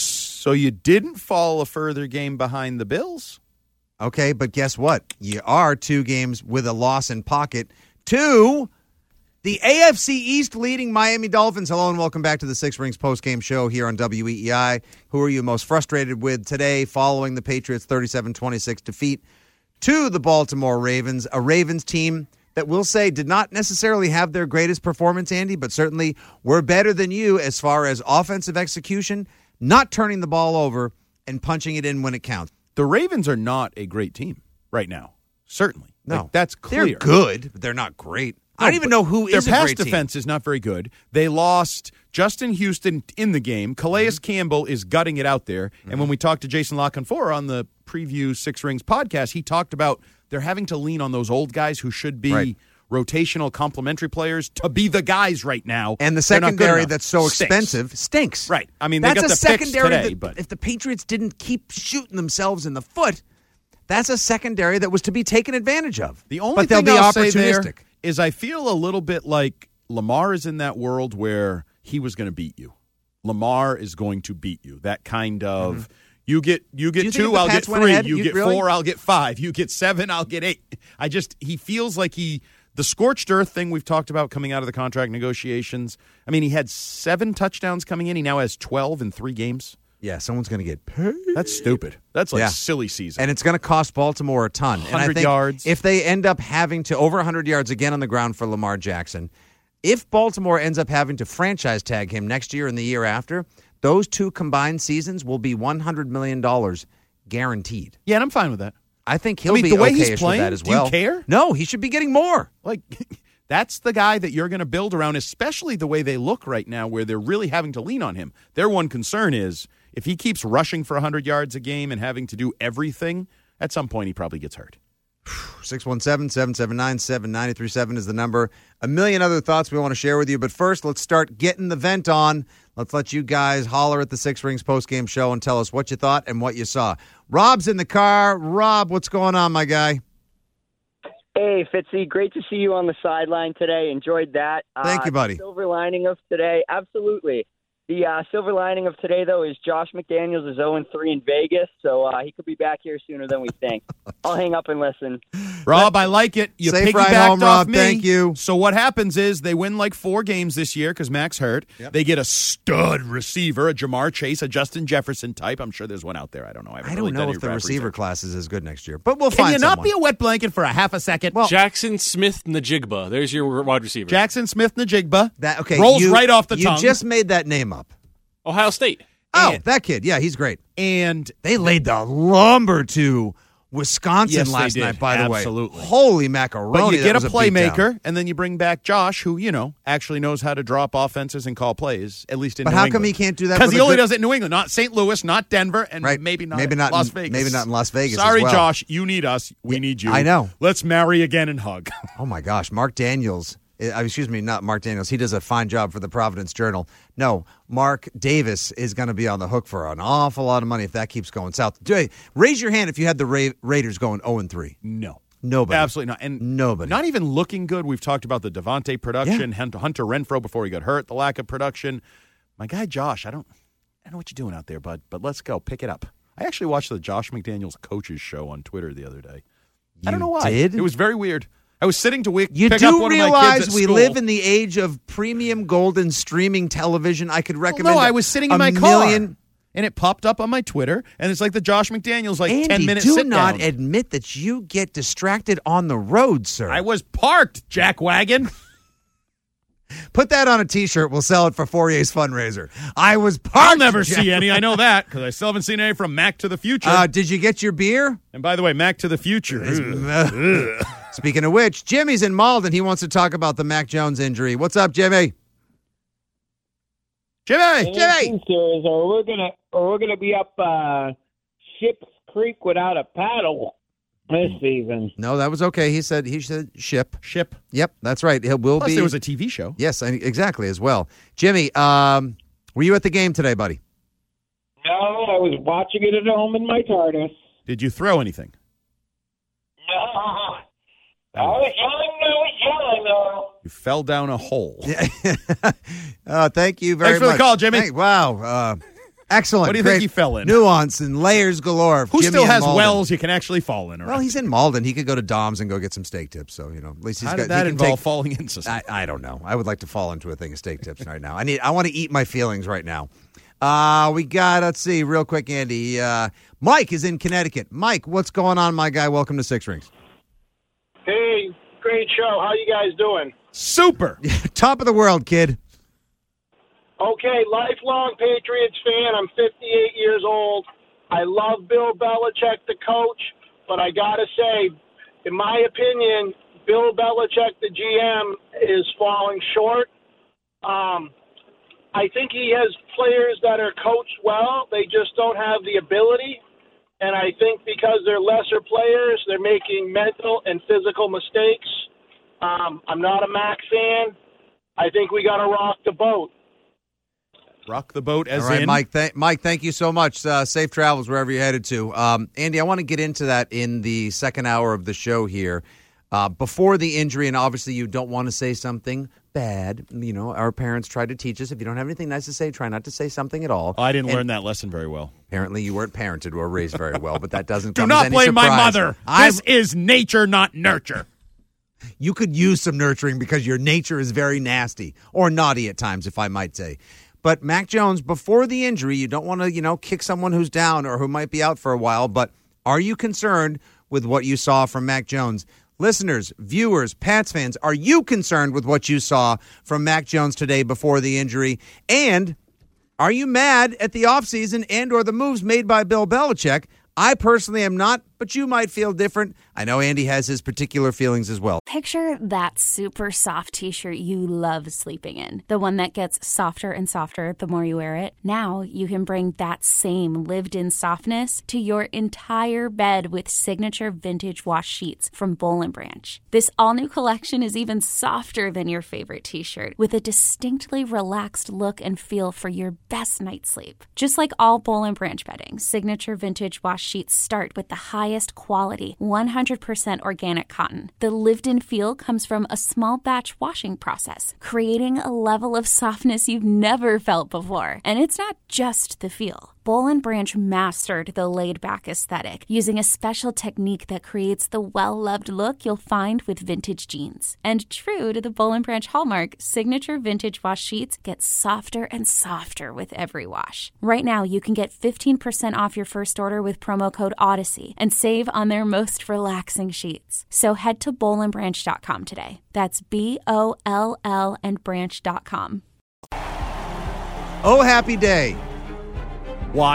So you didn't fall a further game behind the Bills? Okay, but guess what? You are two games with a loss in pocket. Two... The A F C East leading Miami Dolphins. Hello and welcome back to the Six Rings postgame show here on W E E I. Who are you most frustrated with today following the Patriots' thirty-seven twenty-six defeat to the Baltimore Ravens? A Ravens team that we'll say did not necessarily have their greatest performance, Andy, but certainly were better than you as far as offensive execution, not turning the ball over and punching it in when it counts. The Ravens are not a great team right now. Certainly. No. Like, that's clear. They're good, but they're not great. I don't even know who is a their great pass defense team. is not very good. They lost Justin Houston in the game. Calais mm-hmm. Campbell is gutting it out there. Mm-hmm. And when we talked to Jason LaConfora on the preview Six Rings podcast, he talked about they're having to lean on those old guys who should be right. rotational complementary players to be the guys right now. And the secondary that's so stinks. expensive stinks. Right. I mean, that's they got a the secondary today, that, but if the Patriots didn't keep shooting themselves in the foot, that's a secondary that was to be taken advantage of. The only but thing they'll be I'll opportunistic. Say there is I feel a little bit like Lamar is in that world where he was going to beat you. Lamar is going to beat you. That kind of mm-hmm. you get you get you two, I'll get three. Ahead? You You'd get really? four, I'll get five. You get seven, I'll get eight. I just he feels like he the scorched earth thing we've talked about coming out of the contract negotiations. I mean, he had seven touchdowns coming in. He now has twelve in three games. Yeah, someone's going to get paid. That's stupid. That's like yeah. silly season. And it's going to cost Baltimore a ton. one hundred and I think yards. If they end up having to, over one hundred yards again on the ground for Lamar Jackson, if Baltimore ends up having to franchise tag him next year and the year after, those two combined seasons will be one hundred million dollars guaranteed. Yeah, and I'm fine with that. I think he'll I mean, be the way okay-ish he's playing, with that as do well. you care? No, he should be getting more. Like, that's the guy that you're going to build around, especially the way they look right now where they're really having to lean on him. Their one concern is if he keeps rushing for one hundred yards a game and having to do everything, at some point he probably gets hurt. six one seven, seven seven nine, seven nine three seven is the number. A million other thoughts we want to share with you, but first let's start getting the vent on. Let's let you guys holler at the Six Rings postgame show and tell us what you thought and what you saw. Rob's in the car. Rob, what's going on, my guy? Hey, Fitzy, great to see you on the sideline today. Enjoyed that. Thank uh, you, buddy. Silver lining of today, absolutely. The uh, silver lining of today, though, is Josh McDaniels is oh and three in Vegas, so uh, he could be back here sooner than we think. I'll hang up and listen. Rob, I like it. You Safe ride piggybacked home, off Rob. me. Thank you. So what happens is they win like four games this year because Mac's hurt. Yep. They get a stud receiver, a Jamar Chase, a Justin Jefferson type. I'm sure there's one out there. I don't know. I, I really don't know done if any the rap receiver research. class is as good next year, but we'll Can find you not someone. be a wet blanket for a half a second? Well, Jackson Smith-Njigba. There's your wide receiver. Jackson Smith-Njigba. That okay? Rolls you, right off the you tongue. You just made that name up. Ohio State. Oh, And, that kid. Yeah, he's great. And they laid the lumber to Wisconsin Yes, they last did. night, by the way. Absolutely. Holy macaroni. But you that get a was playmaker, beatdown. and then you bring back Josh, who, you know, actually knows how to drop offenses and call plays, at least in But New how England. come he can't do that? Because with he a only good- does it in New England, not Saint Louis, not Denver, and Right. maybe not, Maybe not Las in- Vegas. maybe not in Las Vegas as Sorry, well. Josh. You need us. We Yeah, need you. I know. Let's marry again and hug. Oh, my gosh. Mark Daniels. Uh, excuse me, not Mark Daniels. He does a fine job for the Providence Journal. No, Mark Davis is going to be on the hook for an awful lot of money if that keeps going south. Jay, raise your hand if you had the Ra- Raiders going oh and three. No. Nobody. Absolutely not. And Nobody. Not even looking good. We've talked about the Devontae production, Hunter Hunter Renfrow before he got hurt, the lack of production. My guy Josh, I don't I don't know what you're doing out there, bud, but let's go. Pick it up. I actually watched the Josh McDaniels coaches show on Twitter the other day. I don't know why. did? It was very weird. I was sitting to wick, You pick up do one of my kids realize at we school. live in the age of premium golden streaming television. I could recommend. no, a- I was sitting a in my car, million. and it popped up on my Twitter, and it's like the Josh McDaniels, like Andy, ten minute do sit not down. admit that you get distracted on the road, sir. I was parked, Jack Wagon. Put that on a T-shirt. We'll sell it for Fourier's fundraiser. I was parked. I'll never Jack- see any. I know that because I still haven't seen any from Mac to the Future. Uh, did you get your beer? And by the way, Mac to the Future. Ugh. Speaking of which, Jimmy's in Malden. He wants to talk about the Mac Jones injury. What's up, Jimmy? Jimmy, Jimmy. Series, or we're gonna, or we're gonna be up uh, Ship's Creek without a paddle this season. No, that was okay. He said he said ship. Ship. Yep, that's right. He will Plus, be. there was a T V show. Yes, I- exactly as well. Jimmy, um, were you at the game today, buddy? No, I was watching it at home in my TARDIS. Did you throw anything? No, I was yelling, I was yelling, though. You fell down a hole. uh, thank you very Thanks for the much. call, Jimmy. Hey, wow. Uh, excellent. What do you Great think he fell in? Nuance and layers galore. Who Jimmy still in has Malden. wells you can actually fall in? Around? Well, he's in Malden. He could go to Dom's and go get some steak tips. So, you know, at least he's How got did that he can involve take, falling into something? I, I don't know. I would like to fall into a thing of steak tips right now. I need. I want to eat my feelings right now. Uh, we got, let's see, real quick, Andy. Uh, Mike is in Connecticut. Mike, what's going on, my guy? Welcome to Six Rings. Hey, great show. How you guys doing? Super. Top of the world, kid. Okay, lifelong Patriots fan. I'm fifty-eight years old. I love Bill Belichick, the coach, but I got to say, in my opinion, Bill Belichick, the G M, is falling short. Um, I think he has players that are coached well. They just don't have the ability. And I think because they're lesser players, they're making mental and physical mistakes. Um, I'm not a Mac fan. I think we got to rock the boat. Rock the boat as All right, in? Mike, th- Mike, thank you so much. Uh, safe travels wherever you're headed to. Um, Andy, I want to get into that in the second hour of the show here. Uh, before the injury, and obviously you don't want to say something bad. You know, our parents tried to teach us, if you don't have anything nice to say, try not to say something at all. Oh, I didn't And learn that lesson very well. Apparently you weren't parented or raised very well, but that doesn't Do come as not any blame my surprise. mother. I've- This is nature, not nurture. You could use some nurturing because your nature is very nasty or naughty at times, if I might say. But Mac Jones, before the injury, you don't want to, you know, kick someone who's down or who might be out for a while. But are you concerned with what you saw from Mac Jones? Listeners, viewers, Pats fans, are you concerned with what you saw from Mac Jones today before the injury? And are you mad at the offseason and or the moves made by Bill Belichick? I personally am not, but you might feel different. I know Andy has his particular feelings as well. Picture that super soft t-shirt you love sleeping in. The one that gets softer and softer the more you wear it. Now you can bring that same lived-in softness to your entire bed with signature vintage wash sheets from Boll and Branch. This all-new collection is even softer than your favorite t-shirt with a distinctly relaxed look and feel for your best night's sleep. Just like all Boll and Branch bedding, signature vintage wash sheets start with the highest quality, one hundred percent organic cotton. The lived-in feel comes from a small batch washing process, creating a level of softness you've never felt before. And it's not just the feel. Boll and Branch mastered the laid-back aesthetic using a special technique that creates the well-loved look you'll find with vintage jeans. And true to the Boll and Branch hallmark, signature vintage wash sheets get softer and softer with every wash. Right now, you can get fifteen percent off your first order with promo code Odyssey and save on their most relaxing sheets. So head to boll and branch dot com today. That's B O L L and branch dot com. Oh, happy day. Why?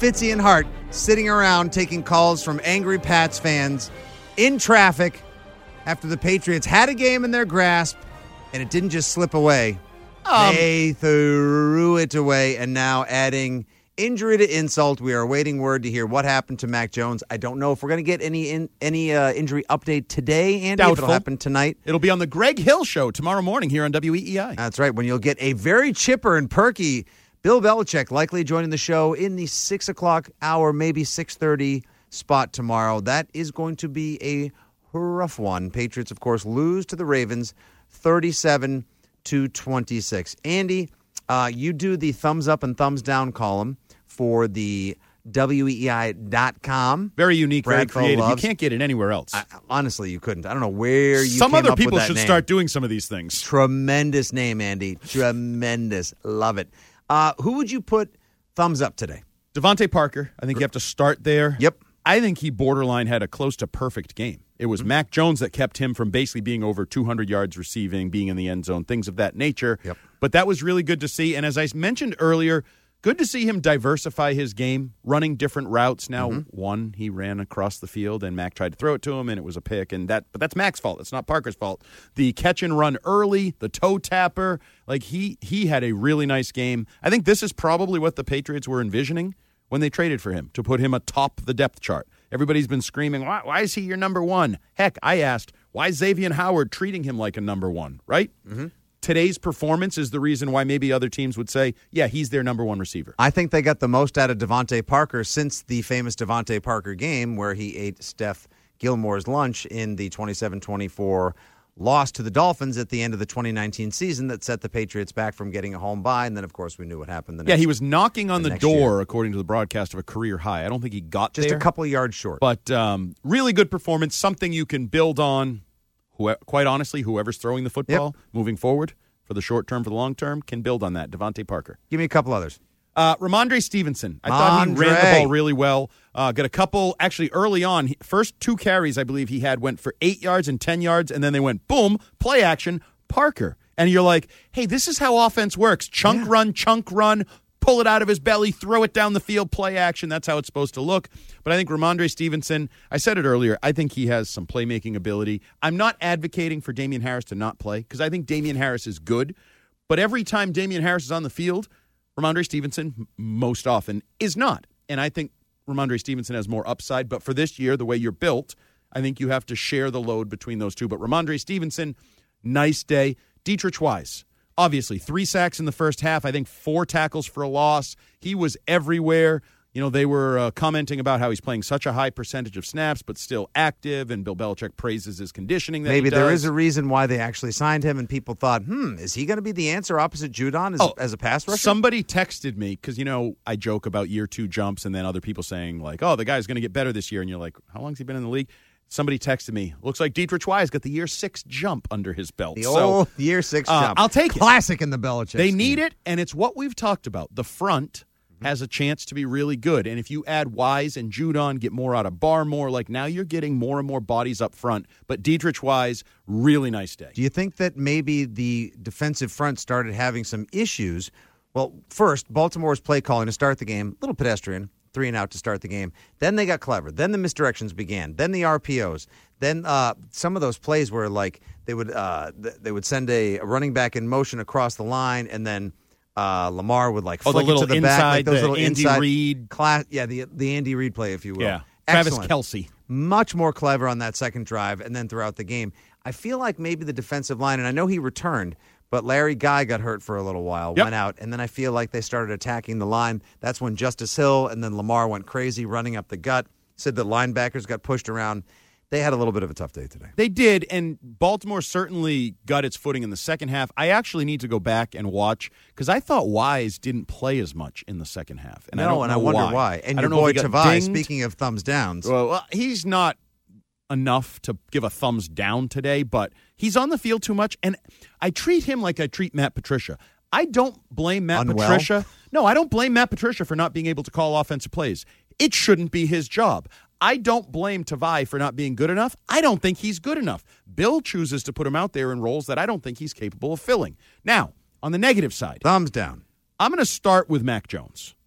Fitzy and Hart sitting around taking calls from angry Pats fans in traffic after the Patriots had a game in their grasp, and it didn't just slip away. Um, they threw it away, and now adding injury to insult. We are awaiting word to hear what happened to Mac Jones. I don't know if we're going to get any in, any uh, injury update today, Andy. Doubtful. If it'll happen tonight. It'll be on the Greg Hill Show tomorrow morning here on W E E I. That's right, when you'll get a very chipper and perky Bill Belichick likely joining the show in the six o'clock hour, maybe six thirty spot tomorrow. That is going to be a rough one. Patriots, of course, lose to the Ravens thirty-seven to twenty-six. Andy, uh, you do the thumbs up and thumbs down column for the W E E I dot com. Very unique, Brad very creative. loves. You can't get it anywhere else. I, honestly, you couldn't. I don't know where you Some came other up people with that should name. start doing some of these things. Tremendous name, Andy. Tremendous. Love it. Uh, who would you put thumbs up today? Devontae Parker. I think you have to start there. Yep. I think he borderline had a close to perfect game. It was mm-hmm. Mac Jones that kept him from basically being over two hundred yards receiving, being in the end zone, things of that nature. Yep. But that was really good to see. And as I mentioned earlier, good to see him diversify his game, running different routes. Now, mm-hmm. one, he ran across the field, and Mac tried to throw it to him, and it was a pick. And that, but that's Mac's fault. It's not Parker's fault. The catch and run early, the toe tapper, like he he had a really nice game. I think this is probably what the Patriots were envisioning when they traded for him, to put him atop the depth chart. Everybody's been screaming, why, why is he your number one? Heck, I asked, why is Xavier Howard treating him like a number one, right? Mm-hmm. Today's performance is the reason why maybe other teams would say, yeah, he's their number one receiver. I think they got the most out of Devontae Parker since the famous Devontae Parker game where he ate Steph Gilmore's lunch in the twenty-seven twenty-four loss to the Dolphins at the end of the twenty nineteen season that set the Patriots back from getting a home bye. And then, of course, we knew what happened the next Yeah, he was knocking on the, the, the door, year. according to the broadcast, of a career high. I don't think he got Just there. a couple yards short. But um, really good performance, something you can build on. Who, quite honestly, whoever's throwing the football Yep. moving forward for the short term, for the long term, can build on that. Devontae Parker. Give me a couple others. Uh, Ramondre Stevenson. I thought he Andre. ran the ball really well. Uh, got a couple, actually early on, he, first two carries I believe he had went for eight yards and ten yards, and then they went, boom, play action, Parker. And you're like, hey, this is how offense works. Chunk Yeah. run, chunk run, pull it out of his belly, throw it down the field, play action. That's how it's supposed to look. But I think Ramondre Stevenson, I said it earlier, I think he has some playmaking ability. I'm not advocating for Damian Harris to not play, because I think Damian Harris is good. But every time Damian Harris is on the field, Ramondre Stevenson most often is not. And I think Ramondre Stevenson has more upside. But for this year, the way you're built, I think you have to share the load between those two. But Ramondre Stevenson, nice day. Dietrich Wise, obviously, three sacks in the first half. I think four tackles for a loss. He was everywhere. You know, they were uh, commenting about how he's playing such a high percentage of snaps, but still active, and Bill Belichick praises his conditioning that Maybe he does. there is a reason why they actually signed him, and people thought, hmm, is he going to be the answer opposite Judon as, Oh, as a pass rusher? Somebody texted me, because, you know, I joke about year two jumps, and then other people saying, like, oh, the guy's going to get better this year. And you're like, how long has he been in the league? Somebody texted me, looks like Dietrich Wise got the year six jump under his belt. The so, old year six uh, jump. I'll take it. Classic in the Belichick They scheme. need it, and it's what we've talked about. The front has a chance to be really good. And if you add Wise and Judon, get more out of Barmore, like now you're getting more and more bodies up front. But Dietrich Wise, really nice day. Do you think that maybe the defensive front started having some issues? Well, first, Baltimore's play calling to start the game, a little pedestrian, three and out to start the game. Then they got clever. Then the misdirections began. Then the R P Os. Then uh, some of those plays were like they would uh, th- they would send a, a running back in motion across the line, and then Uh, Lamar would like oh, flick the little it to the inside, back, like those the little Andy inside Reid class. Yeah, the the Andy Reid play, if you will. Yeah, Travis Excellent. Kelce, much more clever on that second drive, and then throughout the game. I feel like maybe the defensive line, and I know he returned, but Larry Guy got hurt for a little while, Yep. went out, and then I feel like they started attacking the line. That's when Justice Hill and then Lamar went crazy, running up the gut. Said the linebackers got pushed around. They had a little bit of a tough day today. They did, and Baltimore certainly got its footing in the second half. I actually need to go back and watch, because I thought Wise didn't play as much in the second half. And no, I don't and know I wonder why. why. And I your don't know boy if he got Tavai, dinged. speaking of thumbs downs. Well, well, he's not enough to give a thumbs down today, but he's on the field too much, and I treat him like I treat Matt Patricia. I don't blame Matt Unwell? Patricia. No, I don't blame Matt Patricia for not being able to call offensive plays. It shouldn't be his job. I don't blame Tavai for not being good enough. I don't think he's good enough. Bill chooses to put him out there in roles that I don't think he's capable of filling. Now, on the negative side, thumbs down. I'm going to start with Mac Jones.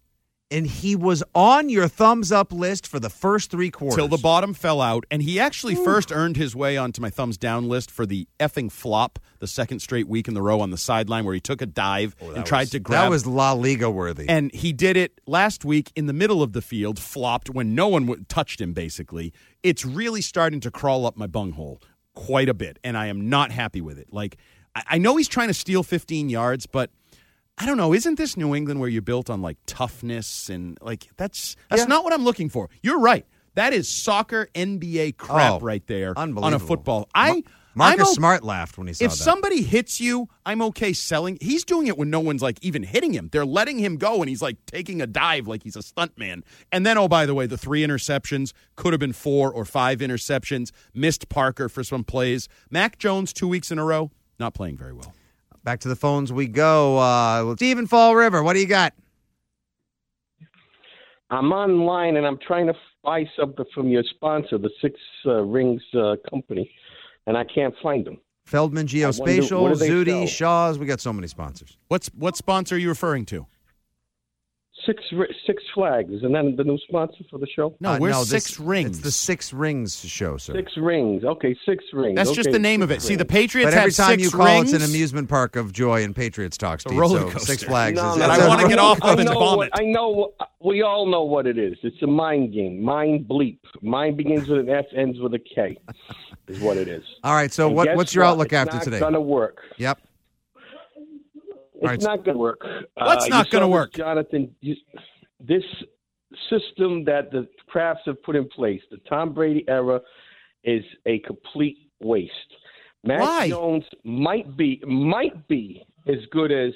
And he was on your thumbs-up list for the first three quarters. Till the bottom fell out. And he actually Ooh. first earned his way onto my thumbs-down list for the effing flop, the second straight week in the row on the sideline where he took a dive oh, and tried was, to grab. That was La Liga worthy. And he did it last week in the middle of the field, flopped when no one w- touched him, basically. It's really starting to crawl up my bunghole quite a bit, and I am not happy with it. Like, I, I know he's trying to steal fifteen yards, but I don't know. Isn't this New England where you're built on, like, toughness and, like, that's that's yeah. not what I'm looking for. You're right. That is soccer N B A crap oh, right there on a football. I Marcus I'm, Smart laughed when he saw if that. If somebody hits you, I'm okay selling. He's doing it when no one's, like, even hitting him. They're letting him go, and he's, like, taking a dive like he's a stuntman. And then, oh, by the way, the three interceptions could have been four or five interceptions. Missed Parker for some plays. Mac Jones, two weeks in a row, not playing very well. Back to the phones we go. Uh, Stephen Fall River, what do you got? I'm online, and I'm trying to buy something from your sponsor, the Six uh, Rings uh, company, and I can't find them. Feldman Geospatial, Zudi, Shaw's. We got so many sponsors. What's What sponsor are you referring to? Six Six Flags. Isn't that the new sponsor for the show? No, uh, we're no, Six this, Rings. It's the Six Rings show, sir. Six Rings. Okay, Six Rings. That's okay, just the name of it. rings. See, the Patriots but every have time six you call, rings. it's an amusement park of joy and Patriots talk, Steve. A roller so coaster. Six Flags. No, is, no, and I want to get off of I and know vomit. What, I know. We all know what it is. It's a mind game. Mind bleep. Mind begins with an F, ends with a K. Is what it is. All right. So and what, what's your what? outlook it's after not today? It's not going to work. Yep. It's right. not going to work. What's uh, not going to work, Jonathan? You, this system that the Crafts have put in place, the Tom Brady era, is a complete waste. Mac Why? Jones might be might be as good as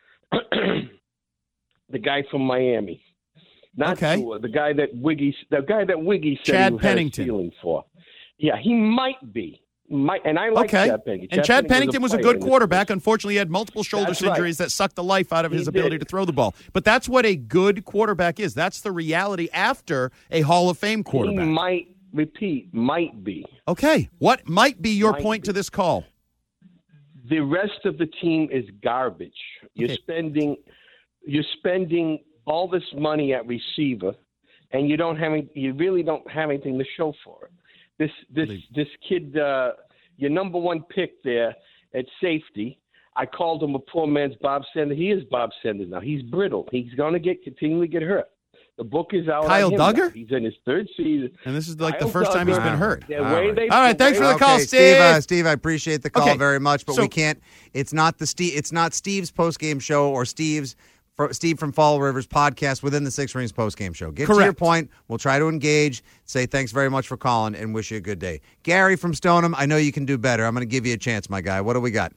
the guy from Miami. Not okay. sure. The guy that Wiggy, the guy that Wiggy said Chad he Pennington. had a feeling for. Yeah, he might be. Might, and I like okay. Chad Pennington. And Chad, Chad Pennington was was a, a good player quarterback. Unfortunately, he had multiple shoulder That's right. injuries that sucked the life out of He his did. ability to throw the ball. But that's what a good quarterback is. That's the reality after a Hall of Fame quarterback. He might, repeat, might be. Okay. What might be your Might point be. to this call? The rest of the team is garbage. You're Okay. spending, you're spending all this money at receiver, and you don't have, any, you really don't have anything to show for it. This, this, Really? this kid. Uh, Your number one pick there at safety, I called him a poor man's Bob Sanders. He is Bob Sanders now. He's brittle. He's going to get continually get hurt. The book is out. Kyle on him Duggar? now. He's in his third season. And this is like Kyle the first time he's Duggar, been hurt. the All way right. they- All right, thanks the for the way- call, Okay, Steve. Steve, uh, Steve, I appreciate the call Okay, very much, but so- we can't. It's not the Steve. It's not Steve's post-game show or Steve's for Steve from Fall Rivers podcast within the Six Rings post-game show. Get to your Correct. point. We'll try to engage. Say thanks very much for calling and wish you a good day. Gary from Stoneham, I know you can do better. I'm going to give you a chance, my guy. What do we got?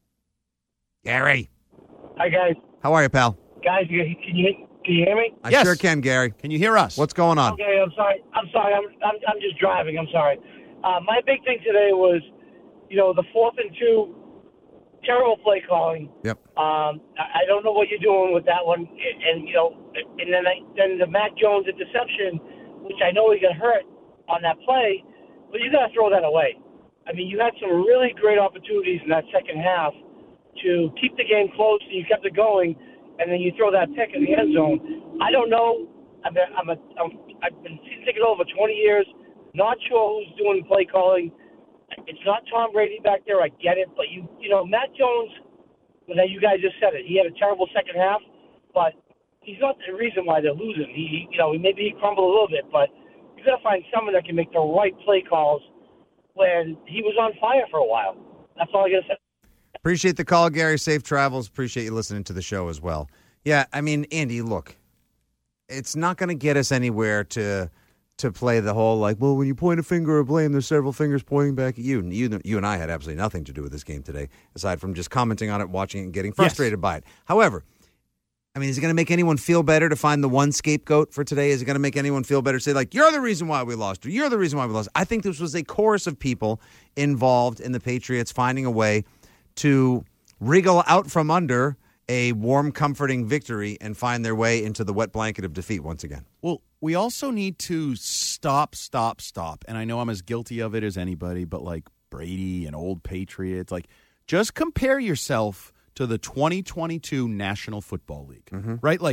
Gary, Hi, guys. how are you, pal? Guys, you, can you can you hear me? I Yes. sure can, Gary. Can you hear us? What's going on? Okay, I'm sorry. I'm sorry. I'm I'm, I'm just driving. I'm sorry. Uh, my big thing today was, you know, the fourth and two, terrible play calling. Yep. Um, I, I don't know what you're doing with that one, and, and you know, and then I, then the Mac Jones interception, which I know he got hurt on that play, but you got to throw that away. I mean, you had some really great opportunities in that second half to keep the game close, and you kept it going, and then you throw that pick in the end zone. I don't know. I'm a, I'm a, I'm, I've been season ticket over twenty years. Not sure who's doing play calling. It's not Tom Brady back there. I get it, but you, you know, Matt Jones. Well, you guys just said it. He had a terrible second half, but he's not the reason why they're losing. He, you know, maybe he crumbled a little bit, but you got to find someone that can make the right play calls when he was on fire for a while. That's all I got to say. Appreciate the call, Gary. Safe travels. Appreciate you listening to the show as well. Yeah, I mean, Andy, look, it's not going to get us anywhere to to play the whole, like, well, when you point a finger or blame, there's several fingers pointing back at you. And you, you and I had absolutely nothing to do with this game today, aside from just commenting on it, watching it, and getting frustrated yes. by it. However, I mean, is it going to make anyone feel better to find the one scapegoat for today? Is it going to make anyone feel better to say, like, you're the reason why we lost, or you're the reason why we lost? I think this was a chorus of people involved in the Patriots finding a way to wriggle out from under a warm, comforting victory and find their way into the wet blanket of defeat once again. Well, we also need to stop, stop, stop. And I know I'm as guilty of it as anybody, but like Brady and old Patriots, like just compare yourself to the twenty twenty-two National Football League, mm-hmm. right? Like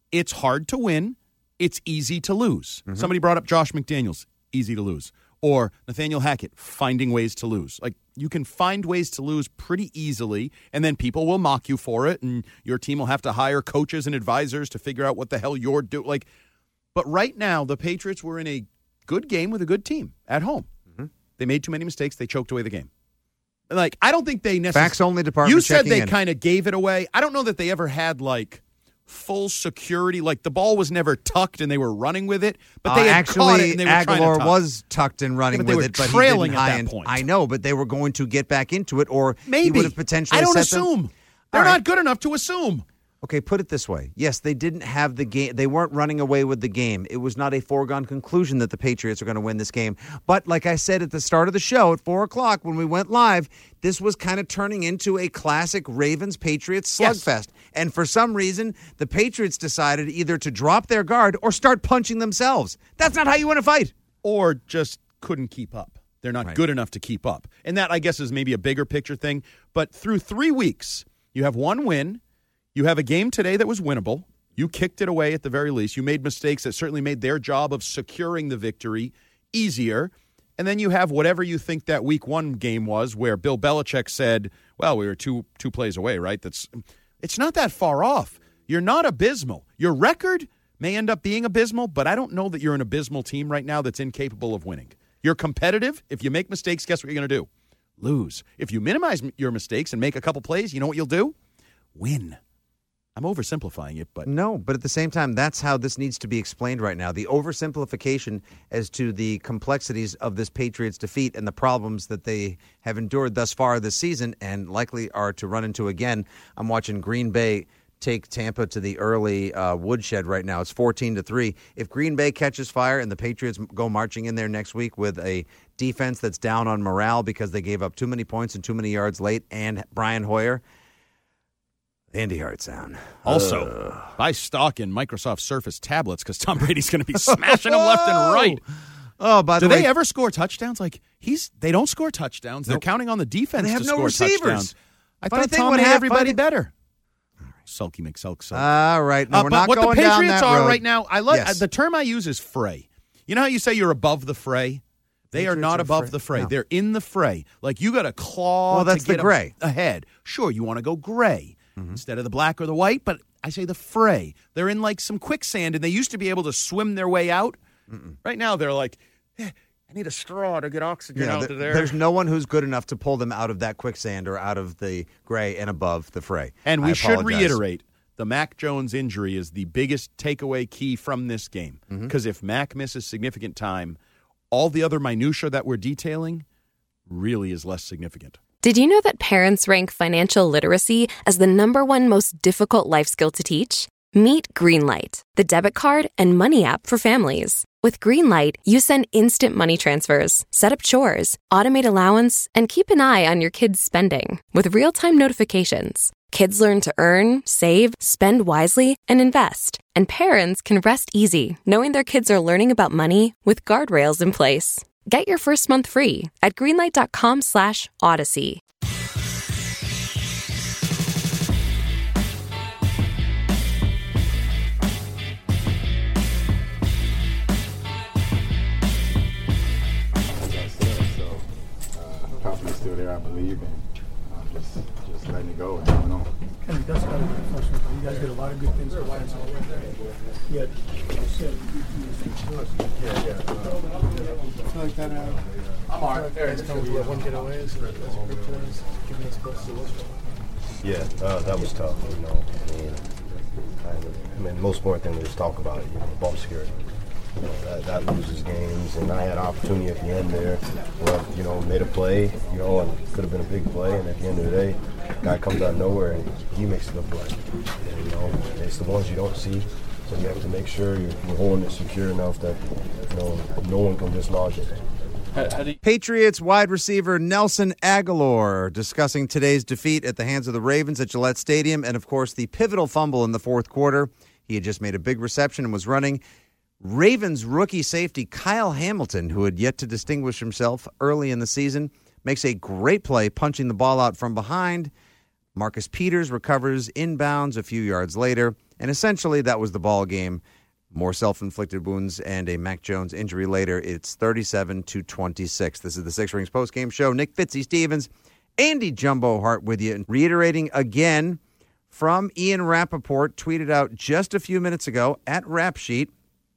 It's hard to win. It's easy to lose. Mm-hmm. Somebody brought up Josh McDaniels, easy to lose. Or Nathaniel Hackett, finding ways to lose. Like, you can find ways to lose pretty easily, and then people will mock you for it, and your team will have to hire coaches and advisors to figure out what the hell you're doing. Like, but right now, the Patriots were in a good game with a good team at home. Mm-hmm. They made too many mistakes. They choked away the game. Like, I don't think they necessarily... Facts only department. You said they in. kind of gave it away. I don't know that they ever had, like, full security. Like, the ball was never tucked and they were running with it, but they uh, had actually, caught it and they were trying Aguilar to tuck. was tucked and running yeah, but with they it, were but trailing he didn't at hide. that point. I know, but they were going to get back into it, or Maybe. he would have potentially I don't set assume. Them. They're All right. not good enough to assume. Okay, put it this way. Yes, they didn't have the game. They weren't running away with the game. It was not a foregone conclusion that the Patriots are going to win this game. But like I said at the start of the show at four o'clock when we went live, this was kind of turning into a classic Ravens-Patriots slugfest. Yes. And for some reason, the Patriots decided either to drop their guard or start punching themselves. That's not how you win a fight. Or just couldn't keep up. They're not right. good enough to keep up. And that, I guess, is maybe a bigger picture thing. But through three weeks, you have one win. You have a game today that was winnable. You kicked it away at the very least. You made mistakes that certainly made their job of securing the victory easier. And then you have whatever you think that week one game was where Bill Belichick said, well, we were two two plays away, right? That's it's not that far off. You're not abysmal. Your record may end up being abysmal, but I don't know that you're an abysmal team right now that's incapable of winning. You're competitive. If you make mistakes, guess what you're going to do? Lose. If you minimize your mistakes and make a couple plays, you know what you'll do? Win. I'm oversimplifying it, but... No, but at the same time, that's how this needs to be explained right now. The oversimplification as to the complexities of this Patriots defeat and the problems that they have endured thus far this season and likely are to run into again. I'm watching Green Bay take Tampa to the early uh, woodshed right now. It's fourteen to three. If Green Bay catches fire and the Patriots go marching in there next week with a defense that's down on morale because they gave up too many points and too many yards late and Brian Hoyer... Andy Hartsound. Also, uh. buy stock in Microsoft Surface tablets because Tom Brady's going to be smashing them left and right. Oh, by the Do way, they ever score touchdowns? Like he's, they don't score touchdowns. Nope. They're counting on the defense they have to no score receivers. touchdowns. I Funny thought thing Tom would made have- everybody funny- better. Sulky McSulk. Sulk. All right, no, uh, we're but not what going the down Patriots that are road. right now, I like Yes. the term I use is fray. You know how you say you're above the fray? They Patriots are not are above fray. the fray. No. They're in the fray. Like you got to claw. Well, that's to get the gray. ahead. Sure, you want to go gray mm-hmm. instead of the black or the white, but I say the fray. They're in like some quicksand, and they used to be able to swim their way out. Mm-mm. Right now, they're like, eh, I need a straw to get oxygen Yeah, out th- of there. There's no one who's good enough to pull them out of that quicksand or out of the gray and above the fray. And we I should apologize. reiterate, the Mac Jones injury is the biggest takeaway key from this game. Because mm-hmm. if Mac misses significant time, all the other minutia that we're detailing really is less significant. Did you know that parents rank financial literacy as the number one most difficult life skill to teach? Meet Greenlight, the debit card and money app for families. With Greenlight, you send instant money transfers, set up chores, automate allowance, and keep an eye on your kids' spending with real-time notifications. Kids learn to earn, save, spend wisely, and invest. And parents can rest easy knowing their kids are learning about money with guardrails in place. Get your first month free at greenlight.com slash odyssey. Confidence still there, I believe, and um, just just letting it go and moving on. Kenny, that's got to be professional. You guys did a lot of good things for Lions. Yeah, you said yeah, yeah. I feel like that. Uh, I'm all right. Like that's kind of one getaway. That's a good place. Giving us close to what's Yeah, uh, that was tough. You know, I mean, kind of, I mean, the most important thing we just talk about, you know, ball security. You know, that, that loses games, and I had an opportunity at the end there where, you know, made a play, you know, and could have been a big play, and at the end of the day, guy comes out of nowhere and he makes it look like, and, you know, it's the ones you don't see, so you have to make sure you're, you're holding it secure enough that, you know, no one can dislodge it. How, how do you- Patriots wide receiver Nelson Aguilar discussing today's defeat at the hands of the Ravens at Gillette Stadium, and, of course, the pivotal fumble in the fourth quarter. He had just made a big reception and was running. Ravens rookie safety Kyle Hamilton, who had yet to distinguish himself early in the season, makes a great play punching the ball out from behind. Marcus Peters recovers inbounds a few yards later, And essentially, that was the ball game. More self-inflicted wounds and a Mac Jones injury later. It's thirty-seven to twenty-six. This is the Six Rings postgame show. Nick Fitzy Stevens, Andy Jumbo Hart with you. And reiterating again from Ian Rappaport, tweeted out just a few minutes ago at Rap Sheet.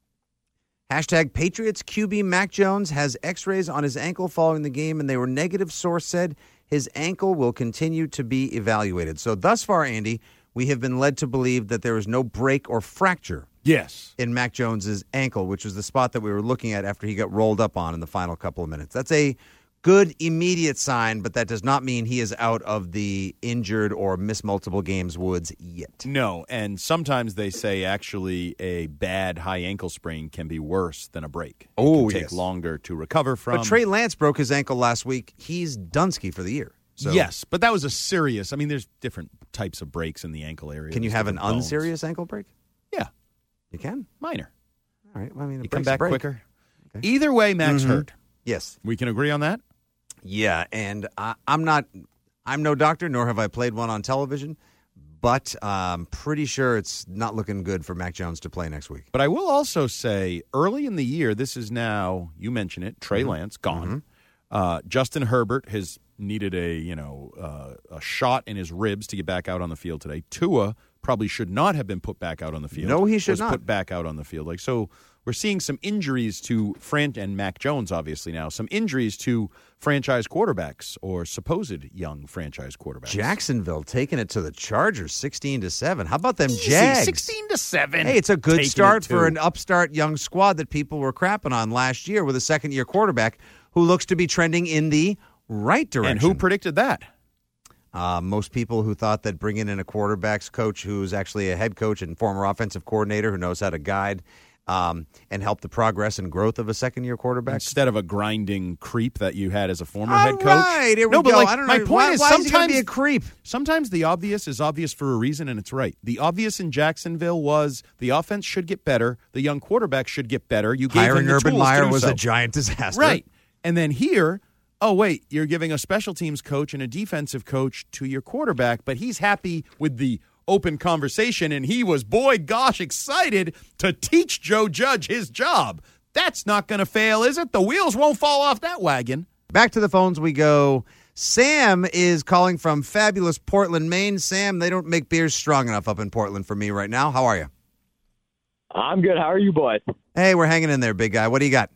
Hashtag Patriots Q B Mac Jones has x-rays on his ankle following the game, and they were negative. Source said his ankle will continue to be evaluated. So thus far, Andy, we have been led to believe that there is no break or fracture yes. in Mac Jones's ankle, which was the spot that we were looking at after he got rolled up on in the final couple of minutes. That's a good immediate sign, but that does not mean he is out of the injured or missed multiple games woods yet. No, and sometimes they say actually a bad high ankle sprain can be worse than a break. It Oh, can take yes. longer to recover from. But Trey Lance broke his ankle last week. He's Dunsky for the year. So Yes, but that was a serious. I mean, there's different types of breaks in the ankle area. Can you There's have an different bones. unserious ankle break? Yeah. You can? Minor. All right. Well, I mean, a You come break's a back break. quicker. Either way, Mac's Mhm. hurt. Yes. We can agree on that? Yeah, and I, I'm not, I'm no doctor, nor have I played one on television, but I'm pretty sure it's not looking good for Mac Jones to play next week. But I will also say, early in the year, this is now, you mentioned it, Trey Mhm. Lance, gone. Uh, Justin Herbert has needed a, you know, uh, a shot in his ribs to get back out on the field today. Tua probably should not have been put back out on the field. No, he should was not. put back out on the field. Like, so we're seeing some injuries to Fran and Mac Jones, obviously now, some injuries to franchise quarterbacks or supposed young franchise quarterbacks. Jacksonville taking it to the Chargers, sixteen to seven. How about them Easy, Jags? sixteen to seven. Hey, it's a good Taking start it for to- an upstart young squad that people were crapping on last year with a second-year quarterback who looks to be trending in the right direction. And who predicted that? Uh, most people who thought that bringing in a quarterbacks coach who's actually a head coach and former offensive coordinator who knows how to guide um, and help the progress and growth of a second-year quarterback. Instead of a grinding creep that you had as a former All head coach. right, here we no, but go. like, I don't my know. point Why- is why is he gonna sometimes be a creep? Sometimes the obvious is obvious for a reason, and it's right. The obvious in Jacksonville was the offense should get better. The young quarterback should get better. You gave Hiring him the Urban tools Meyer to do was so. a giant disaster. Right. And then here, oh, wait, you're giving a special teams coach and a defensive coach to your quarterback, but he's happy with the open conversation, and he was, boy, gosh, excited to teach Joe Judge his job. That's not going to fail, is it? The wheels won't fall off that wagon. Back to the phones we go. Sam is calling from fabulous Portland, Maine. Sam, they don't make beers strong enough up in Portland for me right now. How are you? I'm good. How are you boys? Hey, we're hanging in there, big guy. What do you got?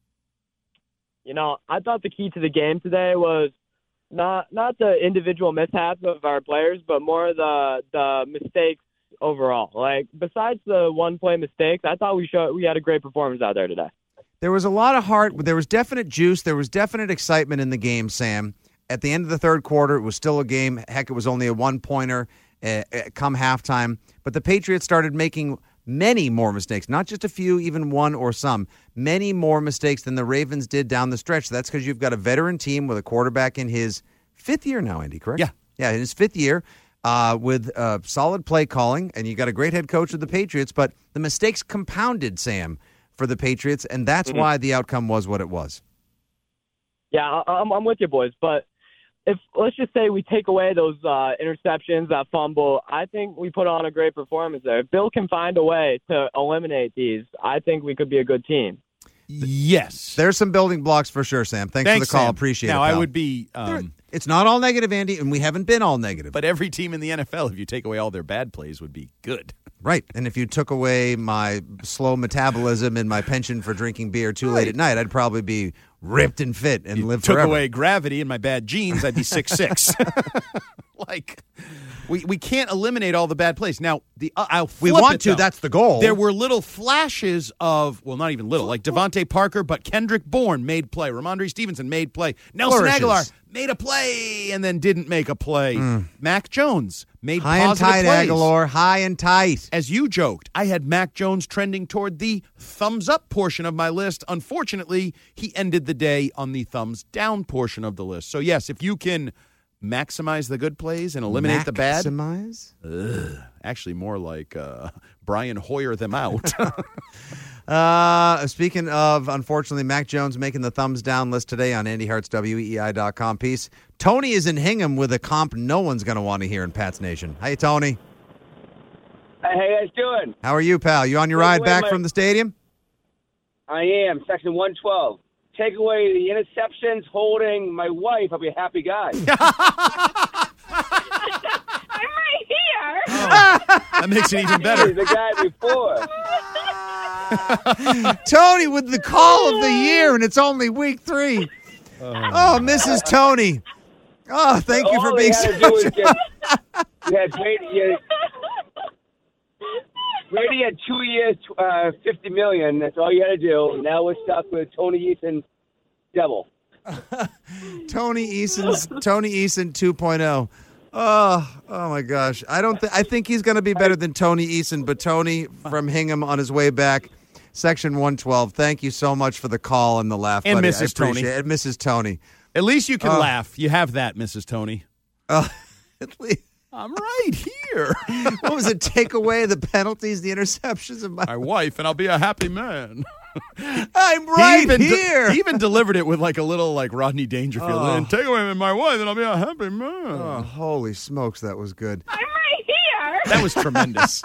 You know, I thought the key to the game today was not not the individual mishaps of our players, but more the the mistakes overall. Like besides the one play mistakes, I thought we showed we had a great performance out there today. There was a lot of heart. There was definite juice. There was definite excitement in the game, Sam. At the end of the third quarter, it was still a game. Heck, it was only a one-pointer uh, come halftime. But the Patriots started making many more mistakes, not just a few, even one or some, many more mistakes than the Ravens did down the stretch. That's because you've got a veteran team with a quarterback in his fifth year now, Andy, correct? Yeah. Yeah, in his fifth year uh, with uh, solid play calling, and you got a great head coach of the Patriots, but the mistakes compounded, Sam, for the Patriots, and that's Mhm. why the outcome was what it was. Yeah, I- I'm I'm with you boys, but if let's just say we take away those uh, interceptions, that fumble, I think we put on a great performance there. If Bill can find a way to eliminate these, I think we could be a good team. Yes. There's some building blocks for sure, Sam. Thanks, Thanks, for the call. Sam. Appreciate now, it, pal. I would be... Um, It's not all negative, Andy, and we haven't been all negative. But every team in the N F L, if you take away all their bad plays, would be good. Right. And if you took away my slow metabolism and my penchant for drinking beer too late at night, I'd probably be ripped and fit and You live took forever. away gravity and my bad genes, I'd be six six. Like, we, we can't eliminate all the bad plays. Now, the uh, I'll We flip want it, to. though. That's the goal. There were little flashes of, well, not even little, like Devontae Parker, but Kendrick Bourne made play. Ramondre Stevenson made play. Nelson Flourishes. Aguilar made a play and then didn't make a play. Mac Jones made High and positive tight, plays. Aguilar. High and tight. As you joked, I had Mac Jones trending toward the thumbs up portion of my list. Unfortunately, he ended the day on the thumbs down portion of the list. So, yes, if you can maximize the good plays and eliminate the bad. Maximize? Ugh, actually, more like uh, Brian Hoyer them out. Uh, speaking of, unfortunately, Mac Jones making the thumbs down list today on Andy Hart's W E I dot com piece. Tony is in Hingham with a comp no one's going to want to hear in Pat's Nation. Hey, Tony. How you guys doing? How are you, pal? You on your Take ride away back my- from the stadium? I am. Section one twelve. Take away the interceptions, holding my wife. I'll be a happy guy. I'm right here. That makes it even better. The guy before. Tony with the call of the year, and it's only week three. Oh, Missus Tony. Oh, thank you for All being they had so. to do is get, you had Brady, you had, Brady had two years, uh, fifty million. That's all you had to do. Now we're stuck with Tony Eason, double. Tony Eason's Tony Eason two point oh. Oh, oh my gosh! I don't. Th- I think he's going to be better than Tony Eason, but Tony from Hingham on his way back, section one twelve. Thank you so much for the call and the laugh, And buddy. Missus I appreciate Tony. it. And Missus Tony. At least you can Oh. laugh. You have that, Missus Tony. Uh, at least I'm right here. What was it? Take away the penalties, the interceptions of my, My wife, and I'll be a happy man. I'm right he even de- here. he even delivered it with like a little like Rodney Dangerfield. Oh. And take away my wife, and I'll be a happy man. Oh, holy smokes, that was good. I'm right here. That was tremendous.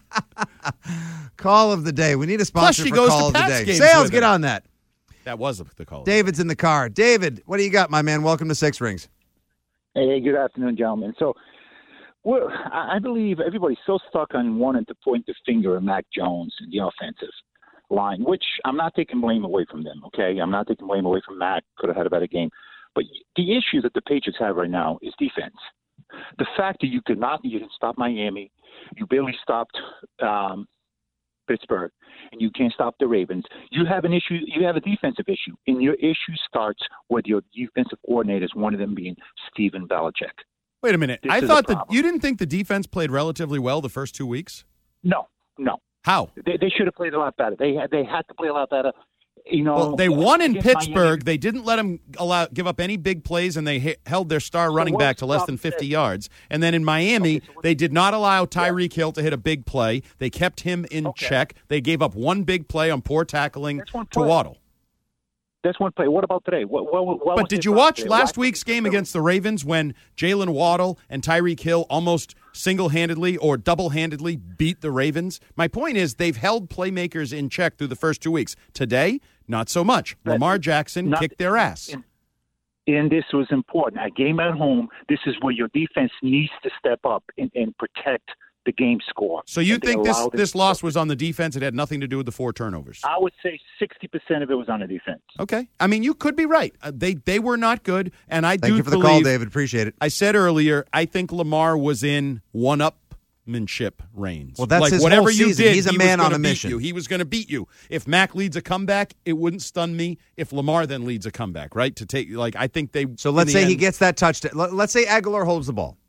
Call of the day. We need a sponsor Plus, she for goes call to of the Pats day. games Sales, with get her. on that. That was the call. David's in the car. David, what do you got, my man? Welcome to Six Rings. Hey, good afternoon, gentlemen. So, well, I I believe everybody's so stuck on wanting to point the finger at Mac Jones and the offensive line, which I'm not taking blame away from them, okay? I'm not taking blame away from Mac. Could have had a better game. But the issue that the Patriots have right now is defense. The fact that you could not, you didn't stop Miami, you barely stopped um, Pittsburgh, and you can't stop the Ravens. You have an issue. You have a defensive issue, and your issue starts with your defensive coordinators. One of them being Steven Belichick. Wait a minute. This I is a thought that problem. you didn't think the defense played relatively well the first two weeks. No, no. How? They, they should have played a lot better. They had they had to play a lot better. You know, Well, they won in against Pittsburgh. Miami. They didn't let them allow give up any big plays, and they hit, held their star running what back to less stopped than fifty it? yards. And then in Miami, they did not allow Tyreek Hill to hit a big play. They kept him in check. They gave up one big play on poor tackling to play. Waddle. That's one play. What about today? What, what, what was But did their you problem watch today? last Why- week's game against the Ravens when Jalen Waddle and Tyreek Hill almost single-handedly or double-handedly beat the Ravens? My point is they've held playmakers in check through the first two weeks. Today, not so much. Lamar Jackson Not- kicked their ass. And this was important. A game at home, this is where your defense needs to step up and, and protect the game score. So you And they think this, allowed it. this loss was on the defense? It had nothing to do with the four turnovers. I would say sixty percent of it was on the defense. Okay. I mean, you could be right. Uh, they they were not good, and I Thank do you for the believe, call, David. Appreciate it. I said earlier, I think Lamar was in one-upmanship reigns. Well, that's like his whatever whole you season. did, He's a he man was on gonna a beat mission. You. He was going to beat you. If Mac leads a comeback, it wouldn't stun me. If Lamar then leads a comeback, right? To take like I think they. So let's in the say he end- gets that touchdown. Let- Let's say Aguilar holds the ball.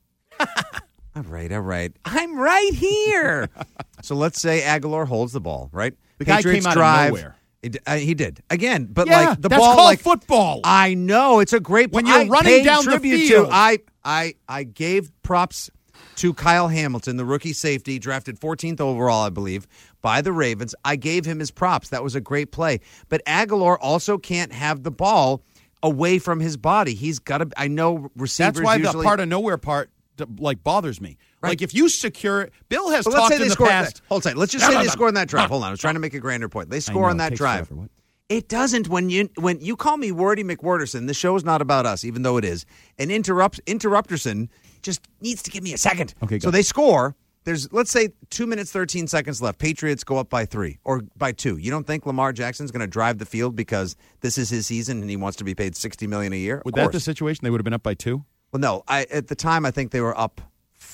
all right, all right. I'm right here. So let's say Aguilar holds the ball, right? The guy Patriots came out of drive. nowhere. It- uh, he did again, but Yeah, like the that's ball, called like football. I know it's a great. When I you're running paid down the tribute field. To, I I I gave props to Kyle Hamilton, the rookie safety, drafted fourteenth overall, I believe, by the Ravens. I gave him his props. That was a great play. But Aguilar also can't have the ball away from his body. He's got to. I know receivers. That's why usually, the part of nowhere part d- like bothers me. Like if you secure it, Bill has But let's talked say they in the scored past. That. Hold tight. Let's just say they score on that drive. Hold on. I was trying to make a grander point. They score know, on that takes drive. forever. What? It doesn't when you when you call me Wordy McWorderson. The show is not about us, even though it is. And interrupt interrupterson just needs to give me a second. Okay, so go. they score. There's let's say two minutes thirteen seconds left. Patriots go up by three or by two. You don't think Lamar Jackson's going to drive the field because this is his season and he wants to be paid sixty million dollars a year? Would Of that course. the situation? They would have been up by two. Well, no. I at the time I think they were up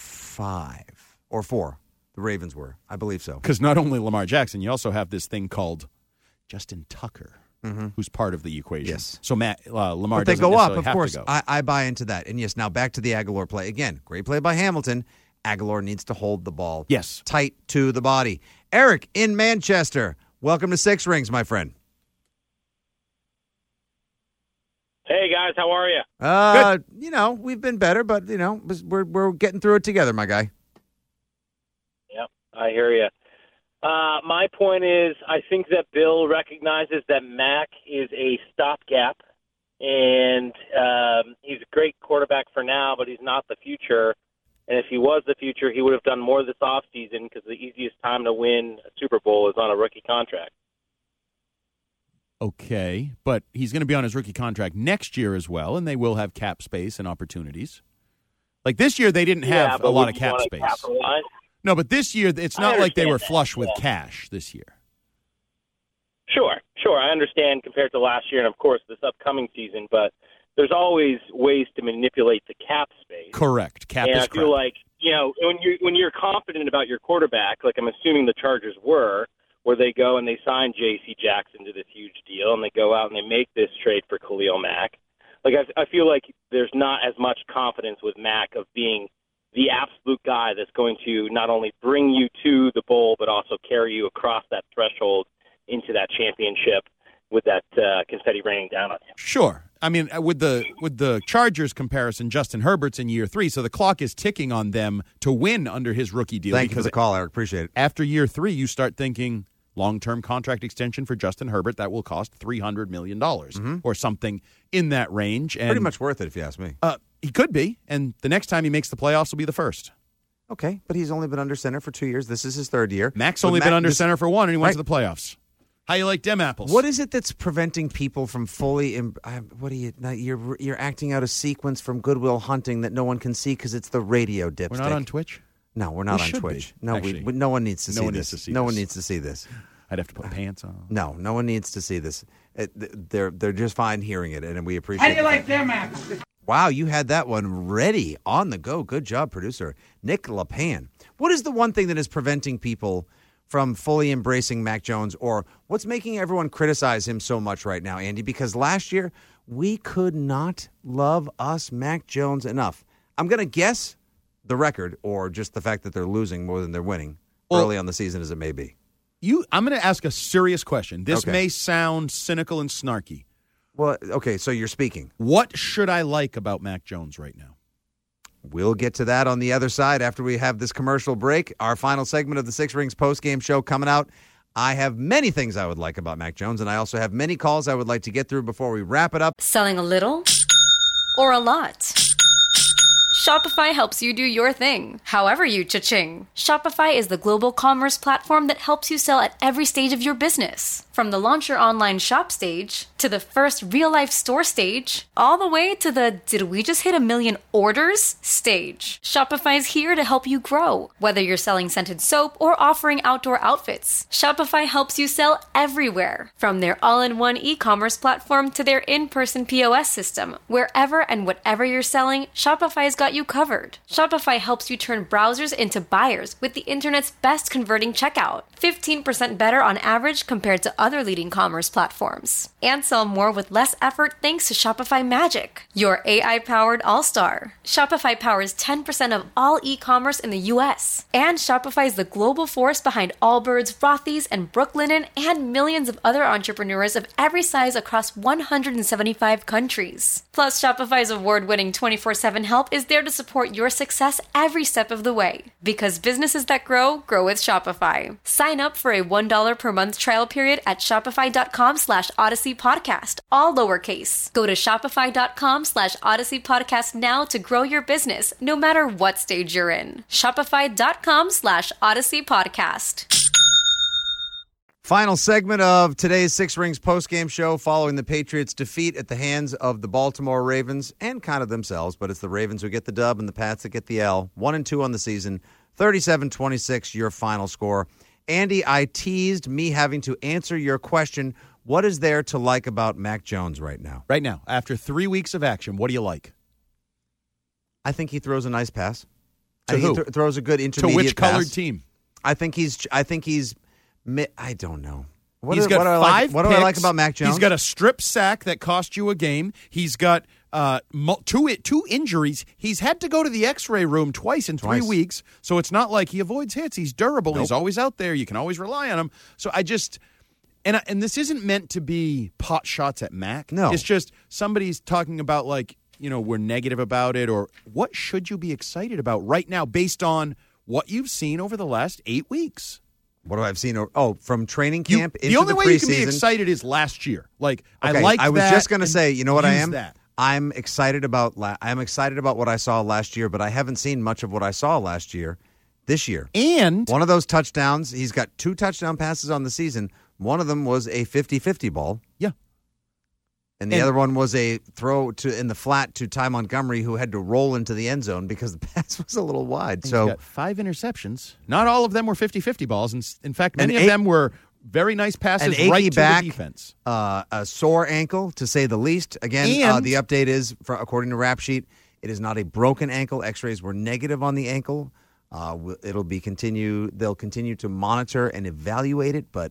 five or four. The Ravens were, I believe so. Because not only Lamar Jackson, you also have this thing called Justin Tucker, Mm-hmm. who's part of the equation. Yes. So Matt uh, Lamar But they doesn't go up, necessarily of have course. to go. I, I buy into that. And yes, now back to the Aguilar play. Again, great play by Hamilton. Aguilar needs to hold the ball. Yes. Tight to the body. Eric in Manchester. Welcome to Six Rings, my friend. Hey guys, how are you? Uh, you know, we've been better, but you know, we're we're getting through it together, my guy. Yep, I hear you. Uh, my point is, I think that Bill recognizes that Mac is a stopgap, and um, he's a great quarterback for now, but he's not the future. And if he was the future, he would have done more this offseason because the easiest time to win a Super Bowl is on a rookie contract. Okay, but he's going to be on his rookie contract next year as well, and they will have cap space and opportunities. Like this year, they didn't Yeah, have but a lot would of you cap wanna space. capitalize? No, but this year, it's I not like they understand were that, flush with yeah. cash this year. Sure, sure. I understand compared to last year and, of course, this upcoming season, but there's always ways to manipulate the cap space. Correct. Cap and is I feel crap. like, you know, when you're, when you're confident about your quarterback, like I'm assuming the Chargers were, where they go and they sign J C Jackson to this huge deal, and they go out and they make this trade for Khalil Mack. Like, I, I feel like there's not as much confidence with Mack of being the absolute guy that's going to not only bring you to the bowl, but also carry you across that threshold into that championship with that uh, confetti raining down on you. Sure. I mean, with the with the Chargers comparison, Justin Herbert's in year three, so the clock is ticking on them to win under his rookie deal. Thank you for the call, Eric. Appreciate it. After year three, you start thinking long-term contract extension for Justin Herbert that will cost three hundred million dollars Mm-hmm. or something in that range. And, Pretty much worth it, if you ask me. Uh, he could be, and the next time he makes the playoffs will be the first. Okay, but he's only been under center for two years. This is his third year. Mac's But only Mac- been under this- center for one, and he went Right. to the playoffs. How you like them apples? What is it that's preventing people from fully? Im- I- what are you? now You're you're acting out a sequence from Goodwill Hunting that no one can see because it's the radio dipstick. We're not on Twitch? No, we're not We on should Twitch. be, No, actually. we, we, no one needs to No see one this. needs to see no this. one needs to see this. I'd have to put pants on. No, no one needs to see this. It, they're they're just fine hearing it, and we appreciate. How do you it. like them apples? Wow, you had that one ready on the go. Good job, producer Nick LaPan. What is the one thing that is preventing people from fully embracing Mac Jones, or what's making everyone criticize him so much right now, Andy? Because last year we could not love us Mac Jones enough. I'm going to guess the record, or just the fact that they're losing more than they're winning Well, early on the season as it may be. You, I'm going to ask a serious question. This Okay. may sound cynical and snarky. Well, okay, so you're speaking. What should I like about Mac Jones right now? We'll get to that on the other side after we have this commercial break. Our final segment of the Six Rings postgame show coming out. I have many things I would like about Mac Jones, and I also have many calls I would like to get through before we wrap it up. Selling a little or a lot? Shopify helps you do your thing, however you cha-ching. Shopify is the global commerce platform that helps you sell at every stage of your business. From the launch your online shop stage, to the first real-life store stage, all the way to the did we just hit a million orders stage. Shopify's here to help you grow. Whether you're selling scented soap or offering outdoor outfits, Shopify helps you sell everywhere. From their all-in-one e-commerce platform to their in-person P O S system, wherever and whatever you're selling, Shopify's got you covered. Shopify helps you turn browsers into buyers with the internet's best converting checkout. fifteen percent better on average compared to other leading commerce platforms. And sell more with less effort thanks to Shopify Magic, your A I-powered all-star. Shopify powers ten percent of all e-commerce in the U S. And Shopify is the global force behind Allbirds, Rothy's, and Brooklinen, and millions of other entrepreneurs of every size across one hundred seventy-five countries. Plus, Shopify's award-winning twenty-four seven help is there to support your success every step of the way. Because businesses that grow, grow with Shopify. Sign up for a one dollar per month trial period at shopify.com slash Odyssey Podcast, all lowercase. Go to shopify.com slash Odyssey Podcast now to grow your business, no matter what stage you're in. Shopify.com slash Odyssey Podcast. Final segment of today's Six Rings postgame show following the Patriots' defeat at the hands of the Baltimore Ravens, and kind of themselves, but it's the Ravens who get the dub and the Pats that get the L. One and two on the season, thirty-seven twenty-six, your final score. Andy, I teased me having to answer your question. What is there to like about Mac Jones right now? Right now, after three weeks of action, what do you like? I think he throws a nice pass. To I think who? He th- throws a good intermediate To which colored pass. team? I think he's. I think he's. I don't know. What He's do, got what do I five like, What do I like picks. about Mac Jones? He's got a strip sack that cost you a game. He's got uh, mul- two two injuries. He's had to go to the X-ray room twice in Twice. three weeks. So it's not like he avoids hits. He's durable. Nope. He's always out there. You can always rely on him. So I just and I, and this isn't meant to be pot shots at Mac. No. It's just somebody's talking about like, you know, we're negative about it, or what should you be excited about right now based on what you've seen over the last eight weeks? What have I seen? Oh, from training camp You, into the only the way preseason. you can be excited is last year. Like Okay, I like. I was that just going to and say, you know what I use am? That. I'm excited about la- I'm excited about what I saw last year, but I haven't seen much of what I saw last year this year. And one of those touchdowns, he's got two touchdown passes on the season. One of them was a fifty-fifty ball. Yeah. And the And- other one was a throw to in the flat to Ty Montgomery, who had to roll into the end zone because the pass was a little wide. He's So got five interceptions. Not all of them were fifty-fifty balls. And in fact, many An of a- them were very nice passes an achy right to back, the defense. Uh, a sore ankle, to say the least. Again, uh, And- the update is, for, according to Rap Sheet, it is not a broken ankle. X-rays were negative on the ankle. Uh, w- it'll be continue. They'll continue to monitor and evaluate it, but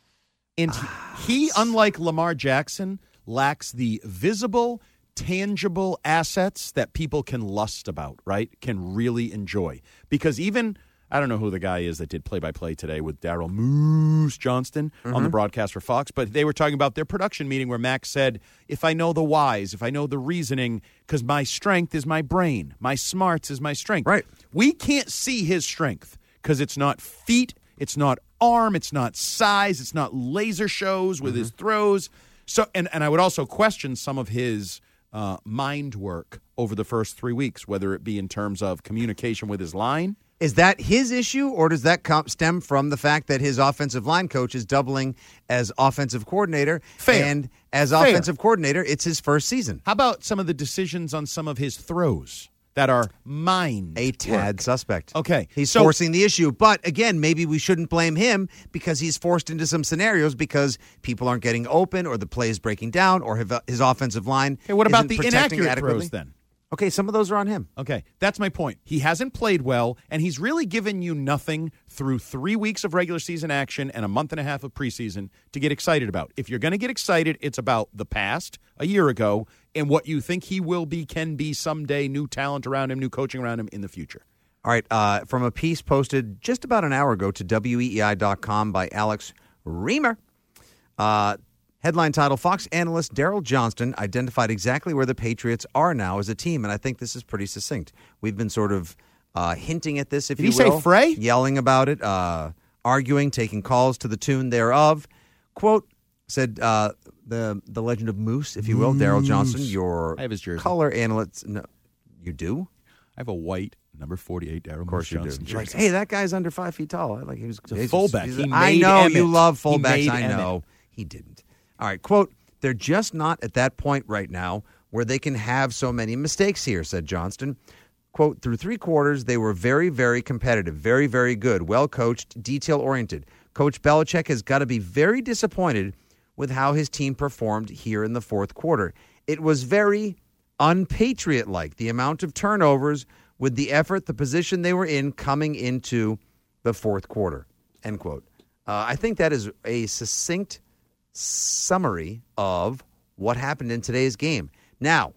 And he, unlike Lamar Jackson, lacks the visible, tangible assets that people can lust about, right? Can really enjoy. Because even, I don't know who the guy is that did play-by-play today with Daryl Moose Johnston on the Mhm. broadcast for Fox, but they were talking about their production meeting where Max said, if I know the whys, if I know the reasoning, because my strength is my brain, my smarts is my strength. Right. We can't see his strength because it's not feet, it's not arm, it's not size, it's not laser shows with his throws. So, and, and I would also question some of his uh, mind work over the first three weeks, whether it be in terms of communication with his line. is that his issue, or does that com- stem from the fact that his offensive line coach is doubling as offensive coordinator? Fair. And as Fair. offensive coordinator, it's his first season. How about some of the decisions on some of his throws that are mind A tad work? suspect. Okay. He's so, forcing the issue. But again, maybe we shouldn't blame him because he's forced into some scenarios because people aren't getting open or the play is breaking down or his his offensive line. Okay, what about isn't the protecting inaccurate adequately. throws then? Okay, some of those are on him. Okay, that's my point. He hasn't played well, and he's really given you nothing through three weeks of regular season action and a month and a half of preseason to get excited about. If you're going to get excited, it's about the past, a year ago, and what you think he will be, can be someday, new talent around him, new coaching around him in the future. All right, uh, from a piece posted just about an hour ago to W E E I dot com by Alex Reamer. Uh, headline title, Fox analyst Daryl Johnston identified exactly where the Patriots are now as a team, and I think this is pretty succinct. We've been sort of uh, hinting at this, if Did you he say will. fray? Yelling about it, uh, arguing, taking calls to the tune thereof. Quote, said uh, the the legend of Moose, if you will, Daryl Johnston, your I have his jersey. color analyst. No, you do? I have a white number forty-eight Daryl Of course you do. Johnson You're like, jersey. hey, that guy's under five feet tall. I Like he was He's a he's- fullback. he's- He I made know you Emmett. love He fullbacks. made I know Emmett. he didn't. All right, quote: they're just not at that point right now where they can have so many mistakes here, said Johnston. Quote: through three quarters, they were very, very competitive, very, very good, well coached, detail oriented. Coach Belichick has got to be very disappointed with how his team performed here in the fourth quarter. It was very unpatriot-like, the amount of turnovers with the effort, the position they were in coming into the fourth quarter, end quote. Uh, I think that is a succinct summary of what happened in today's game. Now,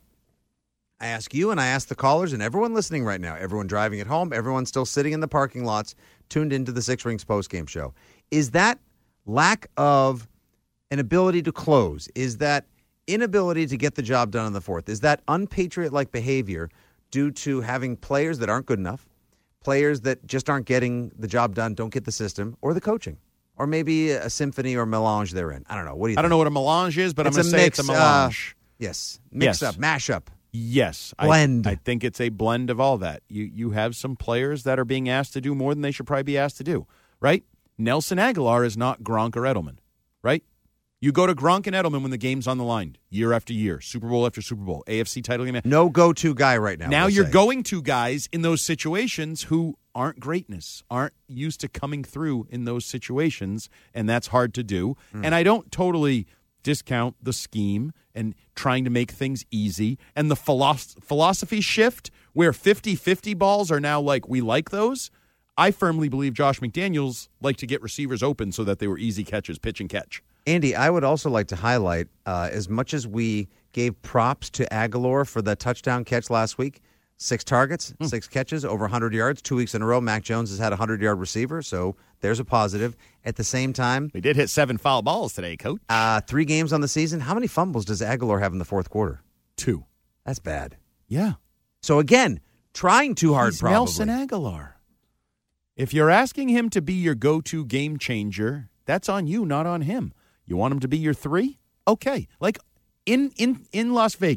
I ask you and I ask the callers and everyone listening right now, everyone driving at home, everyone still sitting in the parking lots, tuned into the Six Rings postgame show. Is that lack of an ability to close? Is that inability to get the job done in the fourth? Is that unpatriot-like behavior due to having players that aren't good enough, players that just aren't getting the job done, don't get the system, or the coaching? Or maybe a symphony or melange they're in. I don't know. What do you think? I don't know what a melange is, but It's I'm going to a say mix, it's a uh, melange. yes. Mix Yes. up, mash up. Yes. I- Blend. I, think it's a blend of all that. You you have some players that are being asked to do more than they should probably be asked to do, right? Nelson Aguilar is not Gronk or Edelman, right? You go to Gronk and Edelman when the game's on the line, year after year, Super Bowl after Super Bowl, A F C title game. No go-to guy right now. Now we'll you're say. going to guys in those situations who aren't greatness, aren't used to coming through in those situations, and that's hard to do. Mm. And I don't totally discount the scheme and trying to make things easy and the philosoph- philosophy shift where fifty-fifty balls are now like, we like those. I firmly believe Josh McDaniels liked to get receivers open so that they were easy catches, pitch and catch. Andy, I would also like to highlight, uh, as much as we gave props to Aguilar for the touchdown catch last week, six targets, Hmm. six catches, over one hundred yards, two weeks in a row. Mac Jones has had a hundred-yard receiver, so there's a positive. At the same time, we did hit seven foul balls today, Coach. Uh, three games on the season. How many fumbles does Aguilar have in the fourth quarter? Two. That's bad. Yeah. So, again, trying too hard, He's probably. Nelson Aguilar. If you're asking him to be your go-to game changer, that's on you, not on him. You want him to be your three? Okay. Like in in in Las Vegas,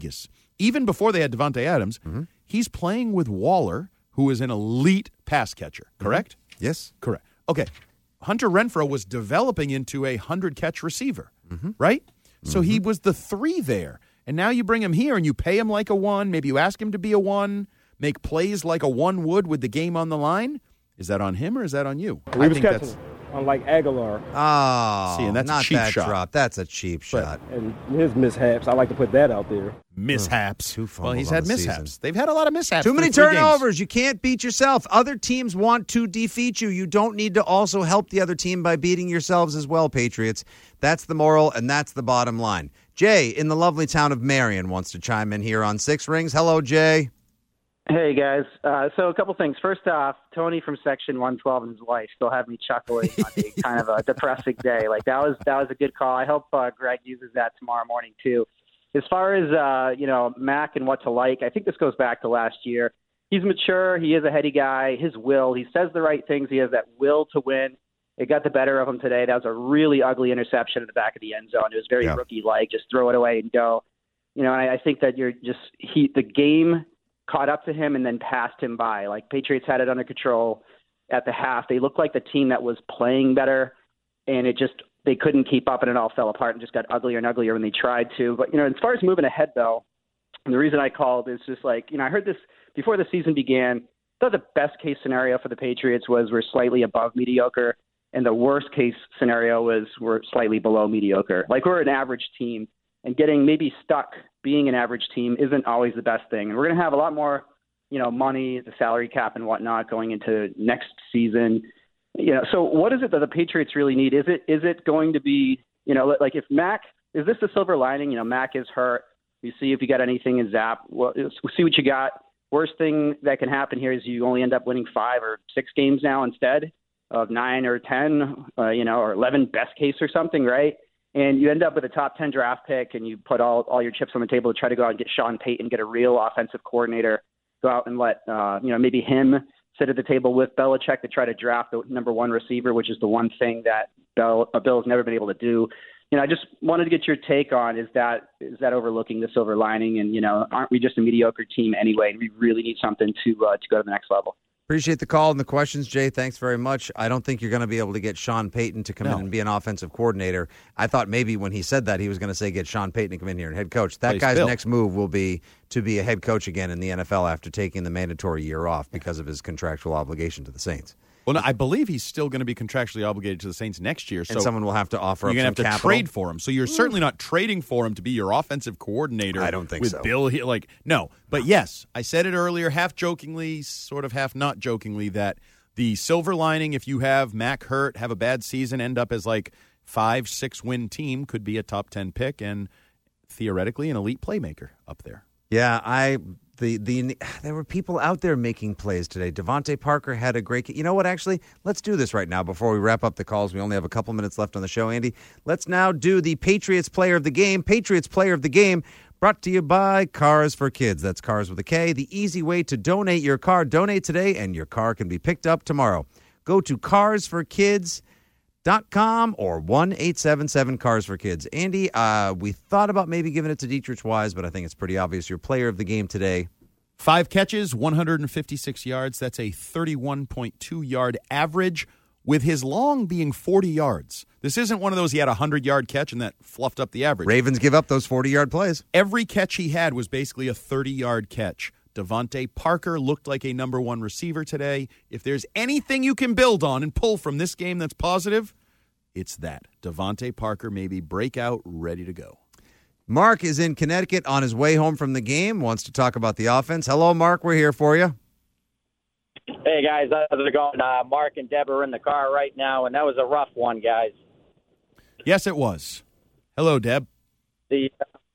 even before they had Devontae Adams, Mm-hmm. he's playing with Waller, who is an elite pass catcher, correct? Mm-hmm. Yes. Correct. Okay. Hunter Renfrow was developing into a hundred-catch receiver, Mm-hmm. right? So he was the three there. And now you bring him here and you pay him like a one. Maybe you ask him to be a one, make plays like a one would with the game on the line. Is that on him or is that on you? He was catching, unlike Aguilar. Oh, See, and that's a not cheap that shot. drop. That's a cheap shot. And his mishaps, I like to put that out there. Mishaps. Two Well, he's fumbles on had the mishaps. season. They've had a lot of mishaps. Too many through three turnovers. You can't beat yourself. Other teams want to defeat you. You don't need to also help the other team by beating yourselves as well, Patriots. That's the moral, and that's the bottom line. Jay, in the lovely town of Marion, wants to chime in here on Six Rings. Hello, Jay. Hey, guys. Uh, so a couple things. First off, Tony from Section one twelve and his wife still have me chuckling on a kind of a depressing day. Like, that was that was a good call. I hope uh, Greg uses that tomorrow morning, too. As far as, uh, you know, Mac and what to like, I think this goes back to last year. He's mature. He is a heady guy. His will. He says the right things. He has that will to win. It got the better of him today. That was a really ugly interception in the back of the end zone. It was very Yeah. rookie-like. Just throw it away and go. You know, and I, I think that you're just he the game caught up to him and then passed him by. Like, Patriots had it under control at the half. They looked like the team that was playing better, and it just they couldn't keep up, and it all fell apart and just got uglier and uglier when they tried to. But, you know, as far as moving ahead, though, and the reason I called is just like, you know, I heard this before the season began. I thought the best-case scenario for the Patriots was we're slightly above mediocre, and the worst-case scenario was we're slightly below mediocre. Like, we're an average team, and getting maybe stuck being an average team isn't always the best thing. And we're going to have a lot more, you know, money, the salary cap and whatnot going into next season. You know, so what is it that the Patriots really need? Is it is it going to be, you know, like if Mac, is this the silver lining? You know, Mac is hurt. You see if you got anything in Zap. Well, we'll see what you got. Worst thing that can happen here is you only end up winning five or six games now instead of nine or ten, uh, you know, or eleven best case or something, right? And you end up with a top ten draft pick, and you put all, all your chips on the table to try to go out and get Sean Payton, get a real offensive coordinator, go out and let, uh, you know, maybe him sit at the table with Belichick to try to draft the number one receiver, which is the one thing that Bill, uh, Bill's never been able to do. You know, I just wanted to get your take on, is that is that overlooking the silver lining? And, you know, aren't we just a mediocre team anyway? And we really need something to uh, to go to the next level. Appreciate the call and the questions, Jay. Thanks very much. I don't think you're going to be able to get Sean Payton to come No. in and be an offensive coordinator. I thought maybe when he said that, he was going to say get Sean Payton to come in here and head coach. That Place guy's Bill. next move will be to be a head coach again in the N F L after taking the mandatory year off because of his contractual obligation to the Saints. Well, no, I believe he's still going to be contractually obligated to the Saints next year. So And someone will have to offer you're up gonna some have to capital. trade for him. So you're certainly not trading for him to be your offensive coordinator. I don't think with so. Bill, he- like no. But yes, I said it earlier, half jokingly, sort of half not jokingly, that the silver lining, if you have Mac hurt, have a bad season, end up as like five, six win team, could be a top ten pick and theoretically an elite playmaker up there. Yeah, I the the there were people out there making plays today. Devontae Parker had a great. You know what? Actually, let's do this right now before we wrap up the calls. We only have a couple minutes left on the show, Andy. Let's now do the Patriots Player of the Game. Patriots Player of the Game, brought to you by Cars for Kids. That's Cars with a K. The easy way to donate your car. Donate today, and your car can be picked up tomorrow. Go to cars for kids dot com or one eight seven seven cars for kids. Andy, uh, we thought about maybe giving it to Dietrich Wise, but I think it's pretty obvious. Your player of the game today. Five catches, one hundred fifty-six yards. That's a thirty-one point two yard average, with his long being forty yards. This isn't one of those he had a hundred-yard catch and that fluffed up the average. Ravens give up those forty-yard plays. Every catch he had was basically a thirty-yard catch. Devontae Parker looked like a number one receiver today. If there's anything you can build on and pull from this game that's positive, it's that. Devontae Parker may be breakout, ready to go. Mark is in Connecticut on his way home from the game, wants to talk about the offense. Hello, Mark. We're here for you. Hey, guys. How's it going? Uh, Mark and Deb are in the car right now, and that was a rough one, guys. Yes, it was. Hello, Deb. The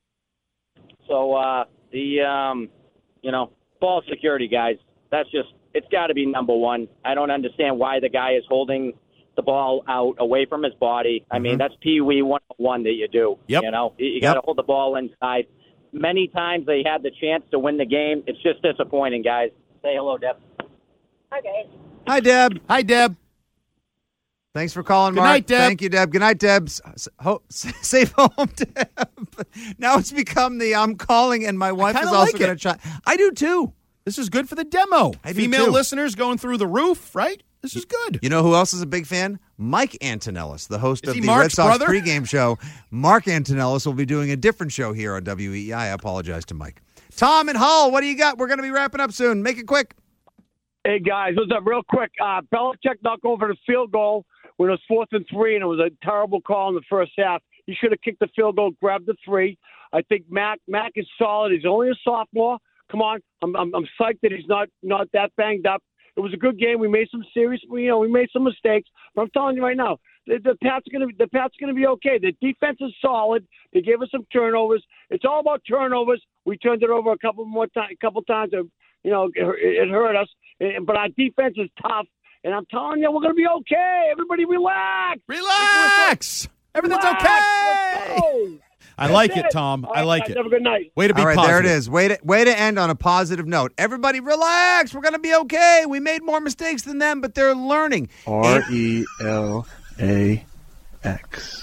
So, uh, the, um, you know, ball security, guys, that's just, it's got to be number one. I don't understand why the guy is holding the ball out away from his body. I mean, that's Pee Wee one oh one that you do. Yep. You know, you, you got to Yep. hold the ball inside. Many times they had the chance to win the game. It's just disappointing, guys. Say hello, Deb. Okay. Hi, Deb. Hi, Deb. Thanks for calling, Good Mark. night, Deb. Thank you, Deb. Good night, Deb. S- s- ho- safe home, Deb. Now it's become the I'm calling, and my wife is kinda also like going it. to try. I do too. This is good for the demo. I do Female too. listeners going through the roof, right? This is good. You know who else is a big fan? Mike Antonellis, the host Is of he the Mark's Red Sox brother? pregame show. Mark Antonellis will be doing a different show here on W E E I. I apologize to Mike. Tom and Hull, what do you got? We're going to be wrapping up soon. Make it quick. Hey, guys, what's up? Real quick. Uh, Belichick not going for the field goal when it was fourth and three, and it was a terrible call in the first half. He should have kicked the field goal, grabbed the three. I think Mac Mac is solid. He's only a sophomore. Come on. I'm I'm, I'm psyched that he's not, not that banged up. It was a good game. We made some serious, you know, we made some mistakes. But I'm telling you right now, the, the Pats are going to the Pats are going to be okay. The defense is solid. They gave us some turnovers. It's all about turnovers. We turned it over a couple more times, a couple times. You know, it, it hurt us. But our defense is tough. And I'm telling you, we're going to be okay. Everybody relax. Relax. Everything's Relax. okay. Let's go. I like it, Tom. All I right, like guys, it. Have a good night. Way to be All right, positive. there it is. Way to, way to end on a positive note. Everybody relax. We're going to be okay. We made more mistakes than them, but they're learning. R E L A X.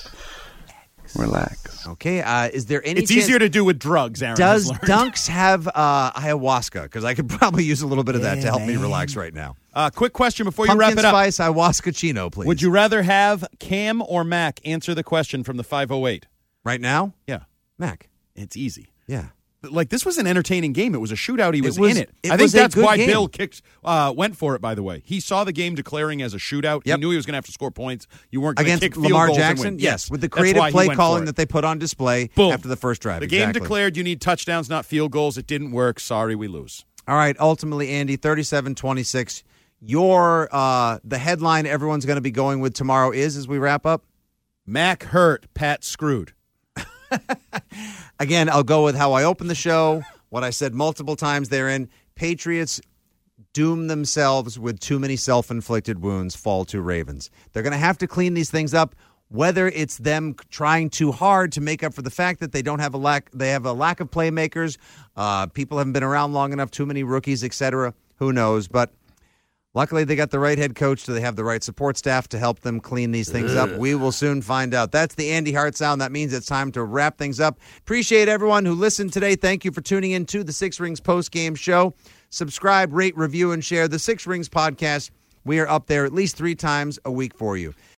Relax. Okay, uh, is there any It's chance- easier to do with drugs, Aaron. Does has learned. Dunks have uh, ayahuasca? Because I could probably use a little bit of that Yeah, to help me man. relax right now. Uh, quick question before you Pumpkin wrap it up. spice ayahuasca chino, please. Would you rather have Cam or Mac answer the question from the five oh eight? Right now? Yeah. Mac. It's easy. Yeah. Like, this was an entertaining game. It was a shootout. He was, was- in it. it I think was a that's good why game. Bill kicked, uh, went for it, by the way. He saw the game declaring as a shootout. Yep. He knew he was going to have to score points. You weren't going to Against kick field Lamar goals and Jackson? win. Yes, with the That's creative why he play went calling for it. that they put on display Boom. after the first drive. The game Exactly. declared you need touchdowns, not field goals. It didn't work. Sorry, we lose. All right, ultimately, Andy, thirty-seven twenty-six. Your, uh, the headline everyone's going to be going with tomorrow is, as we wrap up? Mac hurt, Pat screwed. Again, I'll go with how I opened the show, what I said multiple times therein. Patriots doom themselves with too many self-inflicted wounds, fall to Ravens. They're going to have to clean these things up, whether it's them trying too hard to make up for the fact that they don't have a lack, they have a lack of playmakers, uh, people haven't been around long enough, too many rookies, et cetera. Who knows? But luckily, they got the right head coach, so they have the right support staff to help them clean these things up. We will soon find out. That's the Andy Hart sound. That means it's time to wrap things up. Appreciate everyone who listened today. Thank you for tuning in to the Six Rings post-game show. Subscribe, rate, review, and share the Six Rings podcast. We are up there at least three times a week for you.